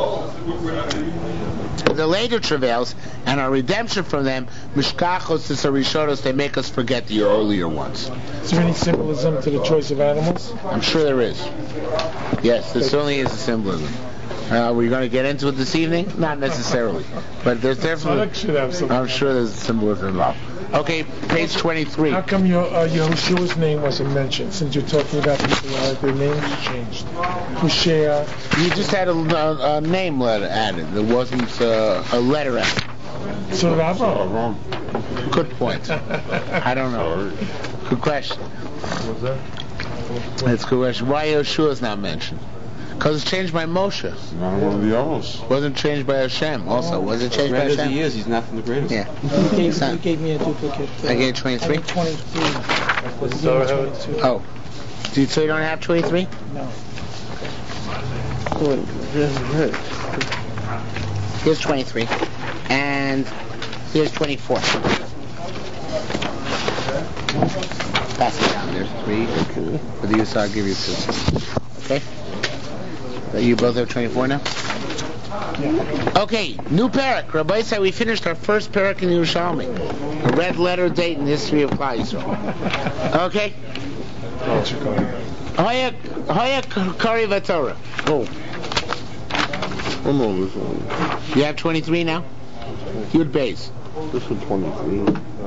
The later travails and our redemption from them, mishkachos tisarishonos, they make us forget the earlier ones. Is there any symbolism to the choice of animals? I'm sure there is. Yes, there certainly is a symbolism. Uh, are we going to get into it this evening? Not necessarily, but there's definitely. I'm sure there's a symbolism involved. Okay, page twenty-three. How come your uh, Yehoshua's name wasn't mentioned? Since you're talking about people, uh, their names changed. Hoshea. You just had a, a, a name letter added. There wasn't uh, a letter added. So Rava. Good point. I don't know. Good question. What's that? That's a good question. Why Yeshua is not mentioned? Because it's changed by Moshe. Not one of the others. Wasn't changed by Hashem. Also, was it changed by Great as Hashem? he is, he's not from the greatest. Yeah. You gave, you gave me a duplicate. Uh, I gave twenty-three. I gave twenty-three. Does Sarah have it? twenty-two. Oh. Do you, so you don't have twenty-three? No. Here's twenty-three. And here's twenty-four. Pass it down. There's three. For the use, I'll give you two. Okay? So you both have twenty-four now? Yeah. Okay, new parak. Rabbi said we finished our first parak in Yerushalmi. A red letter date in the history of Klal Yisrael. Okay? Hoya Hoya Kari Vatorah. Go. Oh no, this one. You have twenty-three now? Yud Beis. This one twenty-three.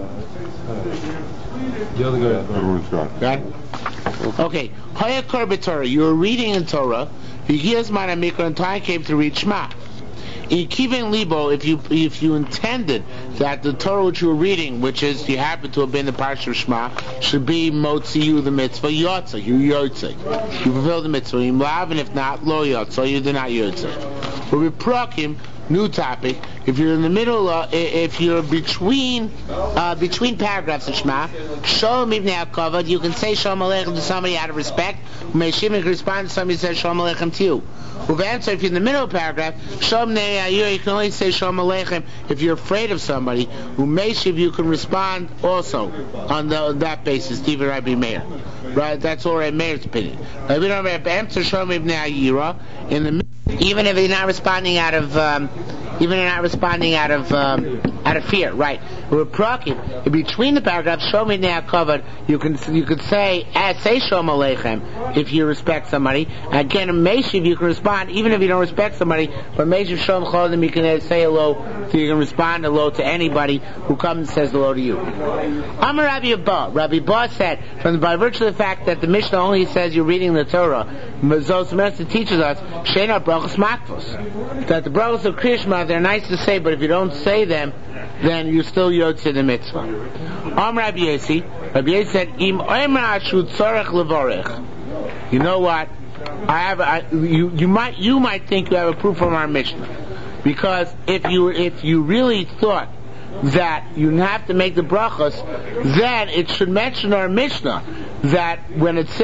The other guy. Everyone's got it. Got it? Okay. Hoya Kari Vatorah. You were reading in Torah. Yegias Mana Mikra, and time came to read Shema. In Kivin Libo, if you if you intended that the Torah which you were reading, which is you happen to have been the parsha of Shema, should be Motzi you the mitzvah Yotze, you Yotze. You fulfill the mitzvah. You Mlav, and if not, Lo Yotze, you do not Yotze. But with Prakim, new topic. If you're in the middle, uh, if you're between uh, between paragraphs of Shema, Shalom Ibnei HaKavod, you can say Shalom Aleichem to somebody out of respect. Meishim can respond to somebody who says Shalom Aleichem to you. Answer, if you're in the middle of the paragraph, Shalom Nei Ayur, you can only say Shalom Aleichem if you're afraid of somebody. Umeishiv, you can respond also on, the, on that basis. Even Rabbi Meir, right? That's all Rabbi Meir's opinion. Rabbi don't have answer Shalom Ibnei Ayur in the middle. Even if you're not responding out of, um, even if you're not responding out of, um, out of fear, right? We're proking between the paragraphs. Show me now covered. You can you could say uh, say Shalom Aleichem if you respect somebody. Again, a Meshiv you can respond even if you don't respect somebody. But Meshiv Shalom Chodim you can say hello, so you can respond hello to anybody who comes and says hello to you. Amar Rabbi Abba. Rabbi Abba said, from by virtue of the fact that the Mishnah only says you're reading the Torah, Zos Mercy teaches us Sheina Brachos Makvos, that the brachos of Krishma they're nice to say, but if you don't say them, then you still yotze the mitzvah. Am Rabbi Yossi, Rabbi Yossi said, Im oimra ashu tzorech levorech. You know what? I have. I, you you might you might think you have a proof from our Mishnah, because if you if you really thought that you have to make the brachos, then it should mention our Mishnah that when it says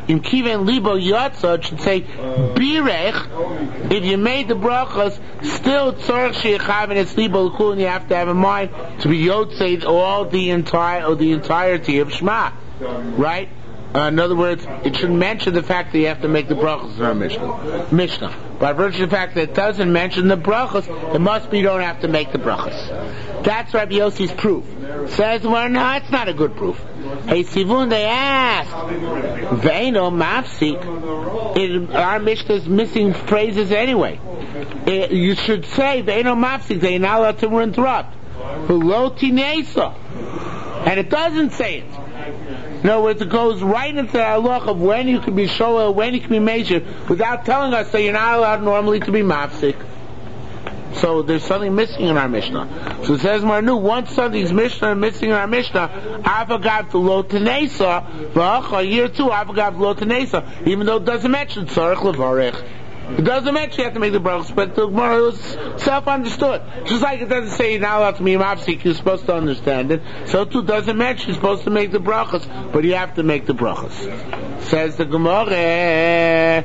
in kiven libo yatsa, it should say birech. If you made the brachas, still tzorach she'echaven it's libo l'kul, and you have to have in mind to be yotzei all the entire or the entirety of Shema, right? Uh, in other words, it should mention the fact that you have to make the brachas in our Mishnah. Mishnah. By virtue of the fact that it doesn't mention the brachas, it must be you don't have to make the brachas. That's Rabbi Yossi's proof. Says, well, no, it's not a good proof. Hey, Sivun, they asked, Ve'eno mafsik. It, our Mishnah is missing phrases anyway. It, you should say, Ve'eno mafsik, they're not allowed to interrupt. Lo tinesa. And it doesn't say it. In other words, it goes right into the halach of when you can be shoel, when you can be measured, without telling us that you're not allowed normally to be mafsik. So there's something missing in our Mishnah. So it says Marnu, once something's Mishnah missing in our Mishnah, avagav to lo tenesa, v'acha, year two, avagav lo tenesa, even though it doesn't mention tzarech levarech. It doesn't mention you have to make the brachos, but the Gemara was self-understood. Just like it doesn't say you're not allowed to be mafsik, you're supposed to understand it. So too doesn't mention you're supposed to make the brachos, but you have to make the brachos. Says the Gemara,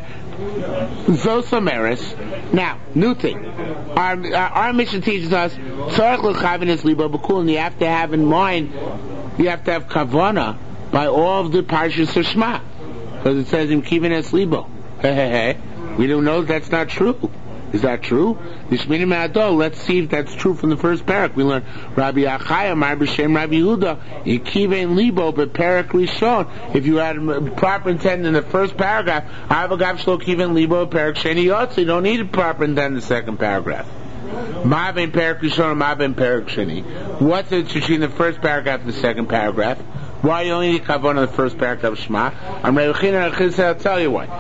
Zosameris. Now, new thing. Our, our, our mission teaches us, tzarech l'chavin es libo b'kul, and you have to have in mind, you have to have kavana by all of the parshas of Shema. Because it says, im kivin es libo. Hey, hey, hey. We don't know that's not true. Is that true? Let's see if that's true from the first parak. We learn Rabbi Achai Amar b'Shem Rabbi Yehuda Yikivein Libo b'Parak Rishon. If you had proper intent in the first paragraph, Avagav Shlo Kivein Libo b'Parak Sheni Yotzi. You don't need a proper intent in the second paragraph. Ma'aven Parak Rishon and Ma'aven Parak Sheni. What's it between the first paragraph and the second paragraph? Why you only need kavon in the first paragraph of Shema? I'm I'll tell you why.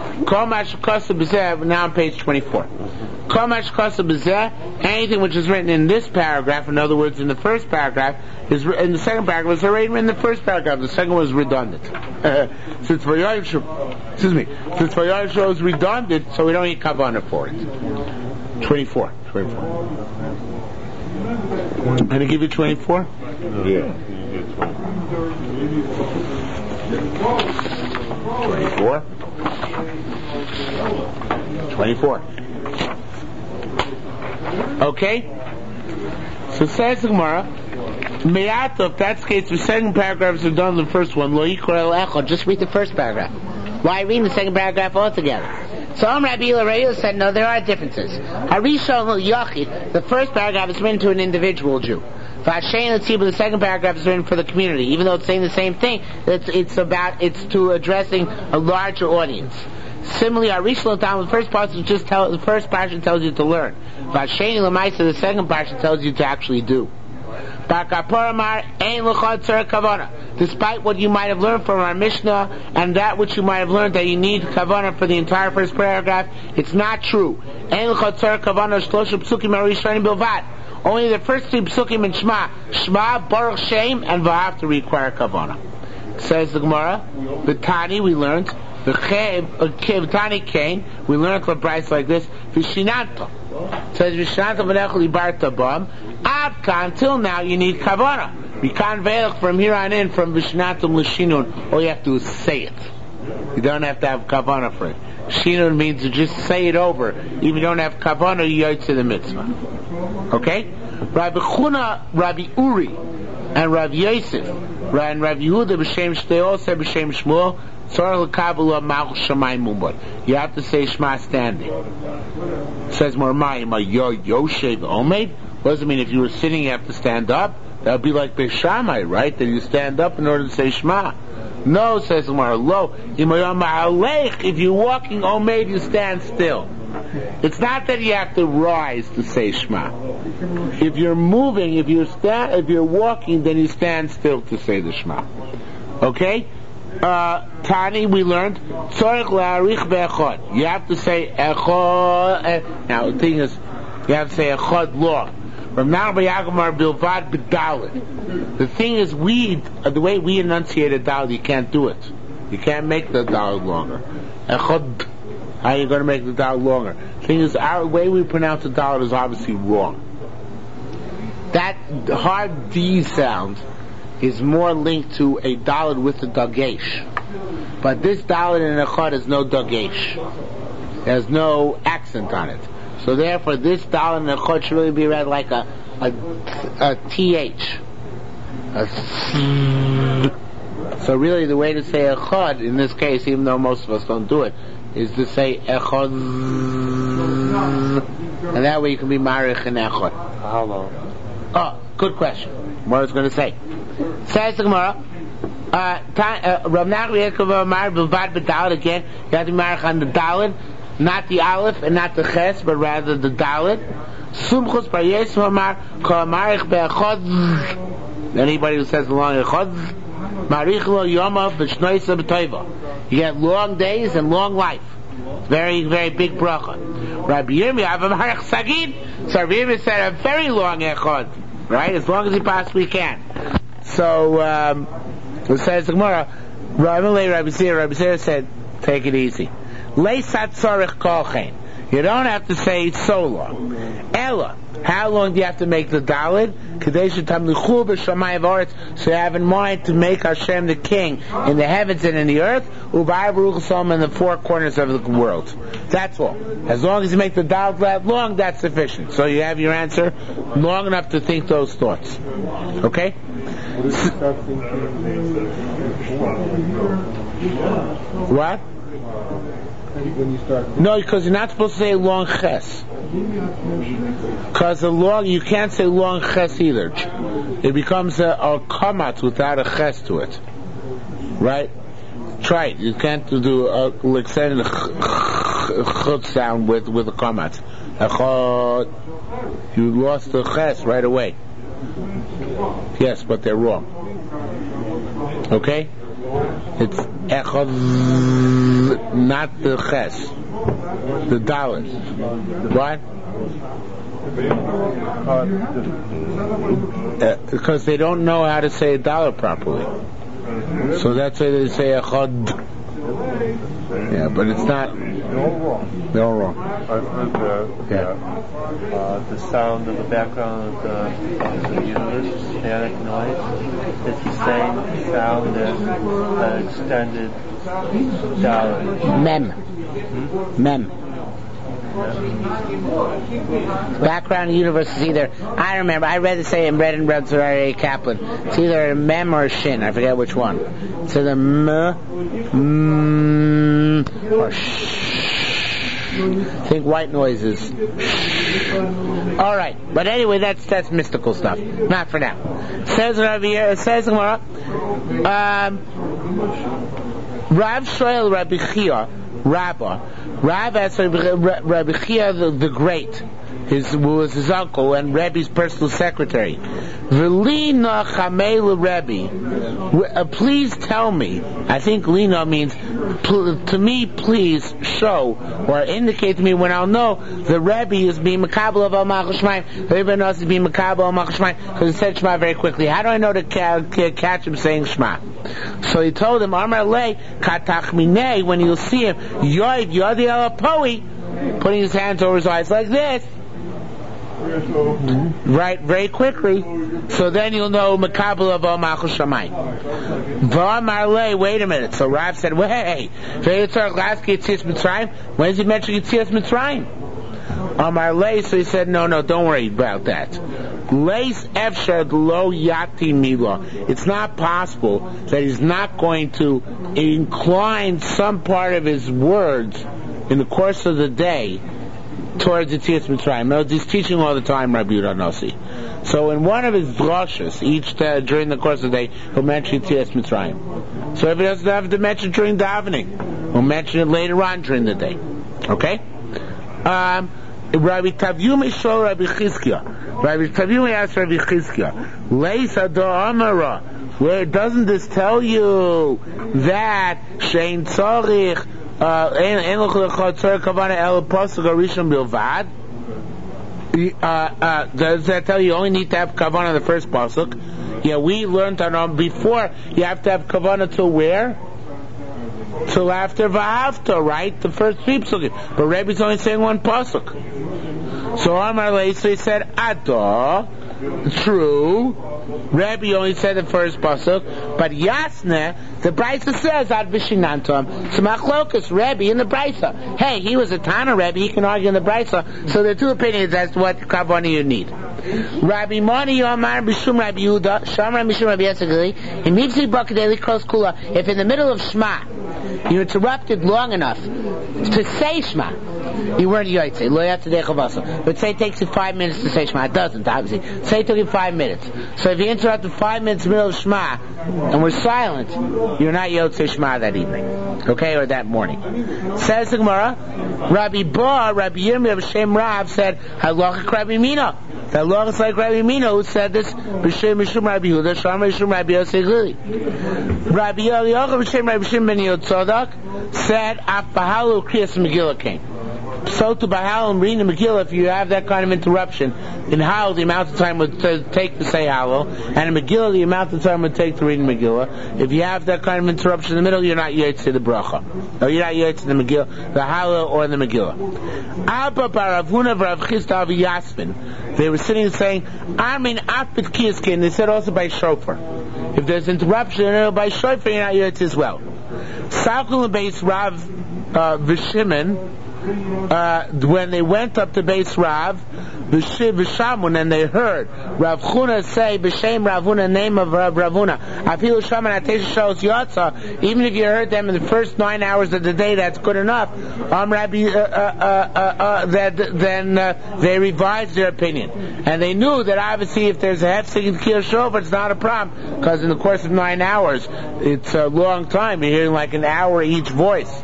Now on page twenty-four. Anything which is written in this paragraph, in other words, in the first paragraph, is in the second paragraph, is already written in the first paragraph. The second one is redundant. Since Vayoyim, excuse me, since Vayoyim is redundant, so we don't need kavon for it. Twenty-four. Twenty-four. Can I give you twenty-four? Yeah. Twenty-four. Twenty-four. Okay? So says the Gemara, Me'ata, if that's the case, the second paragraph is done in the first one. Lo yikra el echad, just read the first paragraph. Why read the second paragraph altogether? So Am Rabbi Elazar said, no, there are differences. Harishon Yachid, the first paragraph is written to an individual Jew. Vashen Tzibur, the second paragraph is written for the community. Even though it's saying the same thing, it's, it's about, it's to addressing a larger audience. Similarly, Harishon L'Tam, the first part just tell, the first portion tells you to learn. Vashen L'Maisa, the second portion tells you to actually do. Despite what you might have learned from our Mishnah and that which you might have learned that you need kavanah for the entire first paragraph, it's not true. Only the first three psukim in Shema, Shema, Baruch Shem, and Vahav to require kavanah. Says the Gemara, the Tani we learned, the Chev, Tani came, we learned from a price like this, Vishinanta. It says Vishinanta v'nechel ibarta bam. Abka, until now you need kavanah. You can't veil from here on in from Vishnatum l'shinun. All you have to do is say it. You don't have to have kavanah for it. Shinun means to just say it over. Even if you don't have kavanah, you yotze the mitzvah. Okay? Rabbi Chuna, Rabbi Uri, and Rabbi Yosef, and Rabbi Yehuda b'shem Shtei Oseh b'shem Shmuel, tzarech l'kabel malchus shamayim umod. You have to say Shema standing. It says more mayim yo yoshev omed. What does it mean? If you were sitting, you have to stand up. That would be like Beis Shammai, right? That you stand up in order to say Shema. No, says Gemara. Lo, if you're walking omed, you stand still. It's not that you have to rise to say Shema. If you're moving, if you're sta- if you're walking, then you stand still to say the Shema. Okay? Uh, Tani, we learned, tzorech la'arich be'echad. You have to say echad. Now, the thing is, you have to say echad law. From now b'yagomar bilvad b'dalit. The thing is, we, the way we enunciate a dalit, you can't do it. You can't make the dalit longer. Echad. How are you going to make the dalit longer? The thing is, our way we pronounce the dalit is obviously wrong. That hard D sound is more linked to a dalit with a dagesh. But this Dalet in Echad is no Dagesh. There's no accent on it. So therefore, this Dalet in Echad should really be read like a a, a T H. A so really, the way to say Echad in this case, even though most of us don't do it, is to say Echad, and that way you can be Marich in Echad. How long? Oh, good question. What I was going to say. Says the Gemara. Uh, Rav Nachman Yehuda Amar Bilvad b'Dalet again. You have to be Marich on the Dalet, not the Aleph and not the Ches, but rather the Dalet. Sumchus Bar Yosef Amar Kol Marich be'Echad. Anybody who says the long Echad, Marich lo Yoma b'Shnoisa b'Toiva. You get long days and long life. Very, very big bracha. Rabbi Yirmiyah Marich Sagid. So Rabbi Yirmiyah said a very long Echad, right? As long as he possibly can. So um, it says the Gemara. Rabbi Rabbi Zera, Rabbi Zera said, take it easy. Leisat tzarich kolchein. You don't have to say so long. Ella, how long do you have to make the Dalet? Kadesh tamlichul b'shamayim v'aretz. So you have in mind to make Hashem the King in the heavens and in the earth, u'b'ayir baruch Hashem in the four corners of the world. That's all. As long as you make the Dalet that long, that's sufficient. So you have your answer long enough to think those thoughts. Okay? What? When you start no, because you're not supposed to say long ches. Because the long, you can't say long ches either. It becomes a, a kamat without a ches to it. Right? Try it. You can't do a, like saying a ch sound with, with a kamat. You lost the ches right away. Yes, but they're wrong. Okay? It's echad, not the ches, the Dalet. What? Uh, because they don't know how to say Dalet properly. So that's why they say echad. Yeah, but it's not. They're all wrong. They're all wrong. I've heard that. Yeah. Uh, the sound of the background of the, of the universe, static noise, it's the same sound as an extended Dalet. Mem. Hmm? Mem. Background universe is either, I remember, I read it say in Red and Red Zerari Kaplan, it's either a mem or a shin, I forget which one. It's either m, m, or sh. Think white noises. Alright, but anyway, that's that's mystical stuff. Not for now. Says Rabbi, says Gemara, um, Rav Shoel Rabbi Chia, Rabbah, Rav asked Rabbi Chia the, the Great, his who was his uncle and Rebbe's personal secretary. V'lina chamei Rebbe. Please tell me. I think lina means pl- to me. Please show or indicate to me when I'll know the Rebbe is being makabel of al malchus shemaim. Everybody knows to be makabel al malchus shemaim because he said Shema very quickly. How do I know to ca- ca- catch him saying Shema? So he told him, Amar lei katach minei. When you'll see him, yoiv yodi al apoi, putting his hands over his eyes like this. Right, very quickly. So then you'll know Makabel of Al Malchus Shamayim. V'amar lei, wait a minute. So Rav said, wait, when does he mention Yitzias Mitzrayim? Amar lei, so he said, no, no, don't worry about that. Leis efshad lo yati mila. It's not possible that he's not going to incline some part of his words in the course of the day towards the Yitzias Mitzrayim. No, he's teaching all the time, Rabbi Yehuda Nossi. So in one of his drashas, each uh, during the course of the day, he'll mention Yitzias Mitzrayim. So if he doesn't have to mention during davening, he'll mention it later on during the day. Okay? Um, Rabbi Tavyumi showed Rabbi Chizkiah. Rabbi Tavyumi asked Rabbi Chizkiah, Leisa do Amara, where doesn't this tell you that Shein Tzorich Uh, uh, does that tell you you only need to have kavanah on the first pasuk? Yeah, we learned on um, before you have to have kavanah till where? Till after va'afta, right? The first three pasukim. But Rebbe's only saying one pasuk. So Amar Lei, so he said, Ada, true. Rabbi only said the first pasuk, but Yasne, the Brisa says ad vishinantom. So machlokas Rabbi in the Brisa. Hey, he was a Tana Rabbi, he can argue in the Brisa. So there are two opinions as to what kavana you need. Rabbi Moni Yomar Bishum Rabbi Yehuda, Shamar Bishum Rabbi Yitzchak, Imipsi Bakadeli Kros Kula. If in the middle of Shema you interrupted long enough to say Shema, you weren't Yotzei, Lo Yatzei Chavasa. But say it takes you five minutes to say Shema. It doesn't, obviously. Say it took you five minutes. So if you interrupted five minutes in the middle of Shema and we're silent, you're not Yotzei Shema that evening, okay, or that morning. Says the Gemara, Rabbi Ba, Rabbi Yirmiyah, Rabbi Shem Rav said, Halachik Rabbi Mina. The law is like Rabbi Mina who said this, B'Shem Mishum Rabbi Yehuda, Sham Mishum Rabbi Yosei Glili. Rabbi Eliyahu B'Shem Rabbi Shimon ben Yotzadok said, Af Bahalu Kriyas Megillah came. So to Bahal and reading the Megillah, if you have that kind of interruption, in Hal the amount of time would t- take to say Halal, and in Megillah the amount of time would take to read the Megillah. If you have that kind of interruption in the middle, you're not Yotzei the Bracha. No, you're not Yotzei the Megillah, the Halal or the Megillah. Abba Bar Ravuna Rav Chisda Yasmin. They were sitting and saying, Armin Afbit Kiyaskin. They said also by shofar. If there's interruption by shofar, you're not Yotzei as well. Salkul Beis Rav uh, Vishimin. Uh, when they went up to Beis Rav, Vishamun, and they heard Rav Chuna say, B'Shem Ravuna, name of Rav Ravuna, Afilu Shaman Atesha Shos Yotza, even if you heard them in the first nine hours of the day, that's good enough. Um, Rabbi, uh, uh, uh, uh, that, then uh, they revised their opinion. And they knew that obviously if there's a hefsek in Kiyah Shofar, it's not a problem, because in the course of nine hours, it's a long time. You're hearing like an hour each voice.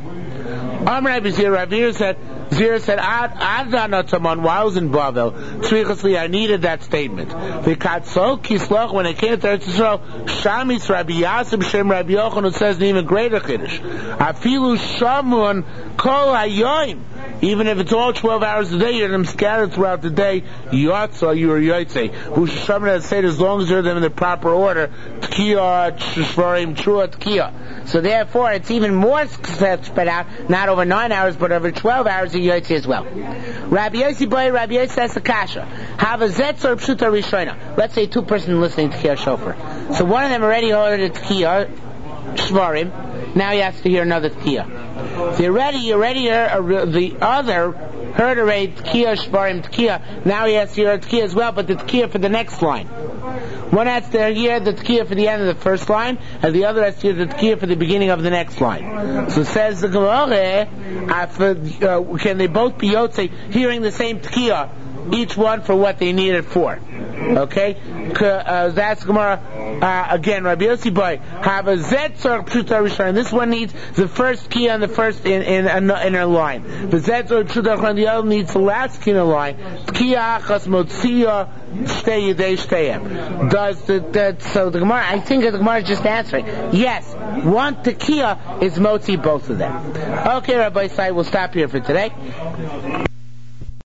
Um, Rabbi Zir, Rabbi said, Zira said, Adanatamon, while I was in Bavel, Tzrichasli, I needed that statement. V'katzol kisloch, when it came to Eretz Yisrael, Shamis Rabbi Yasib Shem Rabbi Yochanan, who says an even greater Kiddush. Afilu Shamun Kol Hayoim. Even if it's all twelve hours a day, you're them scattered throughout the day, Yotza, you are Yotzei. Who Shaman has said, as long as you're them in the proper order, Tkiya, Shvarim, Trua, Tkiya. So therefore, it's even more spread out, not over nine hours, but over twelve hours of Yotzei as well. Rabbi Yossi Boy, Rabbi Yossi says the Kasha. Have a Zetz or Pshuta Rishona. Let's say two person listening to Tkiya Shofar. So one of them already heard a Tkiya, Shvarim. Now he has to hear another Tkiya. The already, already heard, the other heard already Tkiya, Shvarim, Tkiya. Now he has to hear a Tkiya as well, but the Tkiya for the next line. One has to hear the Tkiya for the end of the first line, and the other has to hear the Tkiya for the beginning of the next line. So says the Gemara, uh, can they both be Yotzei hearing the same Tkiya, each one for what they need it for? Okay? Uh, that's Gemara. Uh, again, Rabbi Yossi Boy, have a Zetzor Pshuta Rishon. This one needs the first key on the first in in in a line. The Zetzor Pshuta Rishon, the other needs the last key in a line. Tkiya Achas Motzia Shtei Yidei Shteihem. Does the, the so the Gemara? I think the Gemara is just answering. Yes, one Tkiya is Motzi both of them. Okay, Rabbi Sai, we'll stop here for today.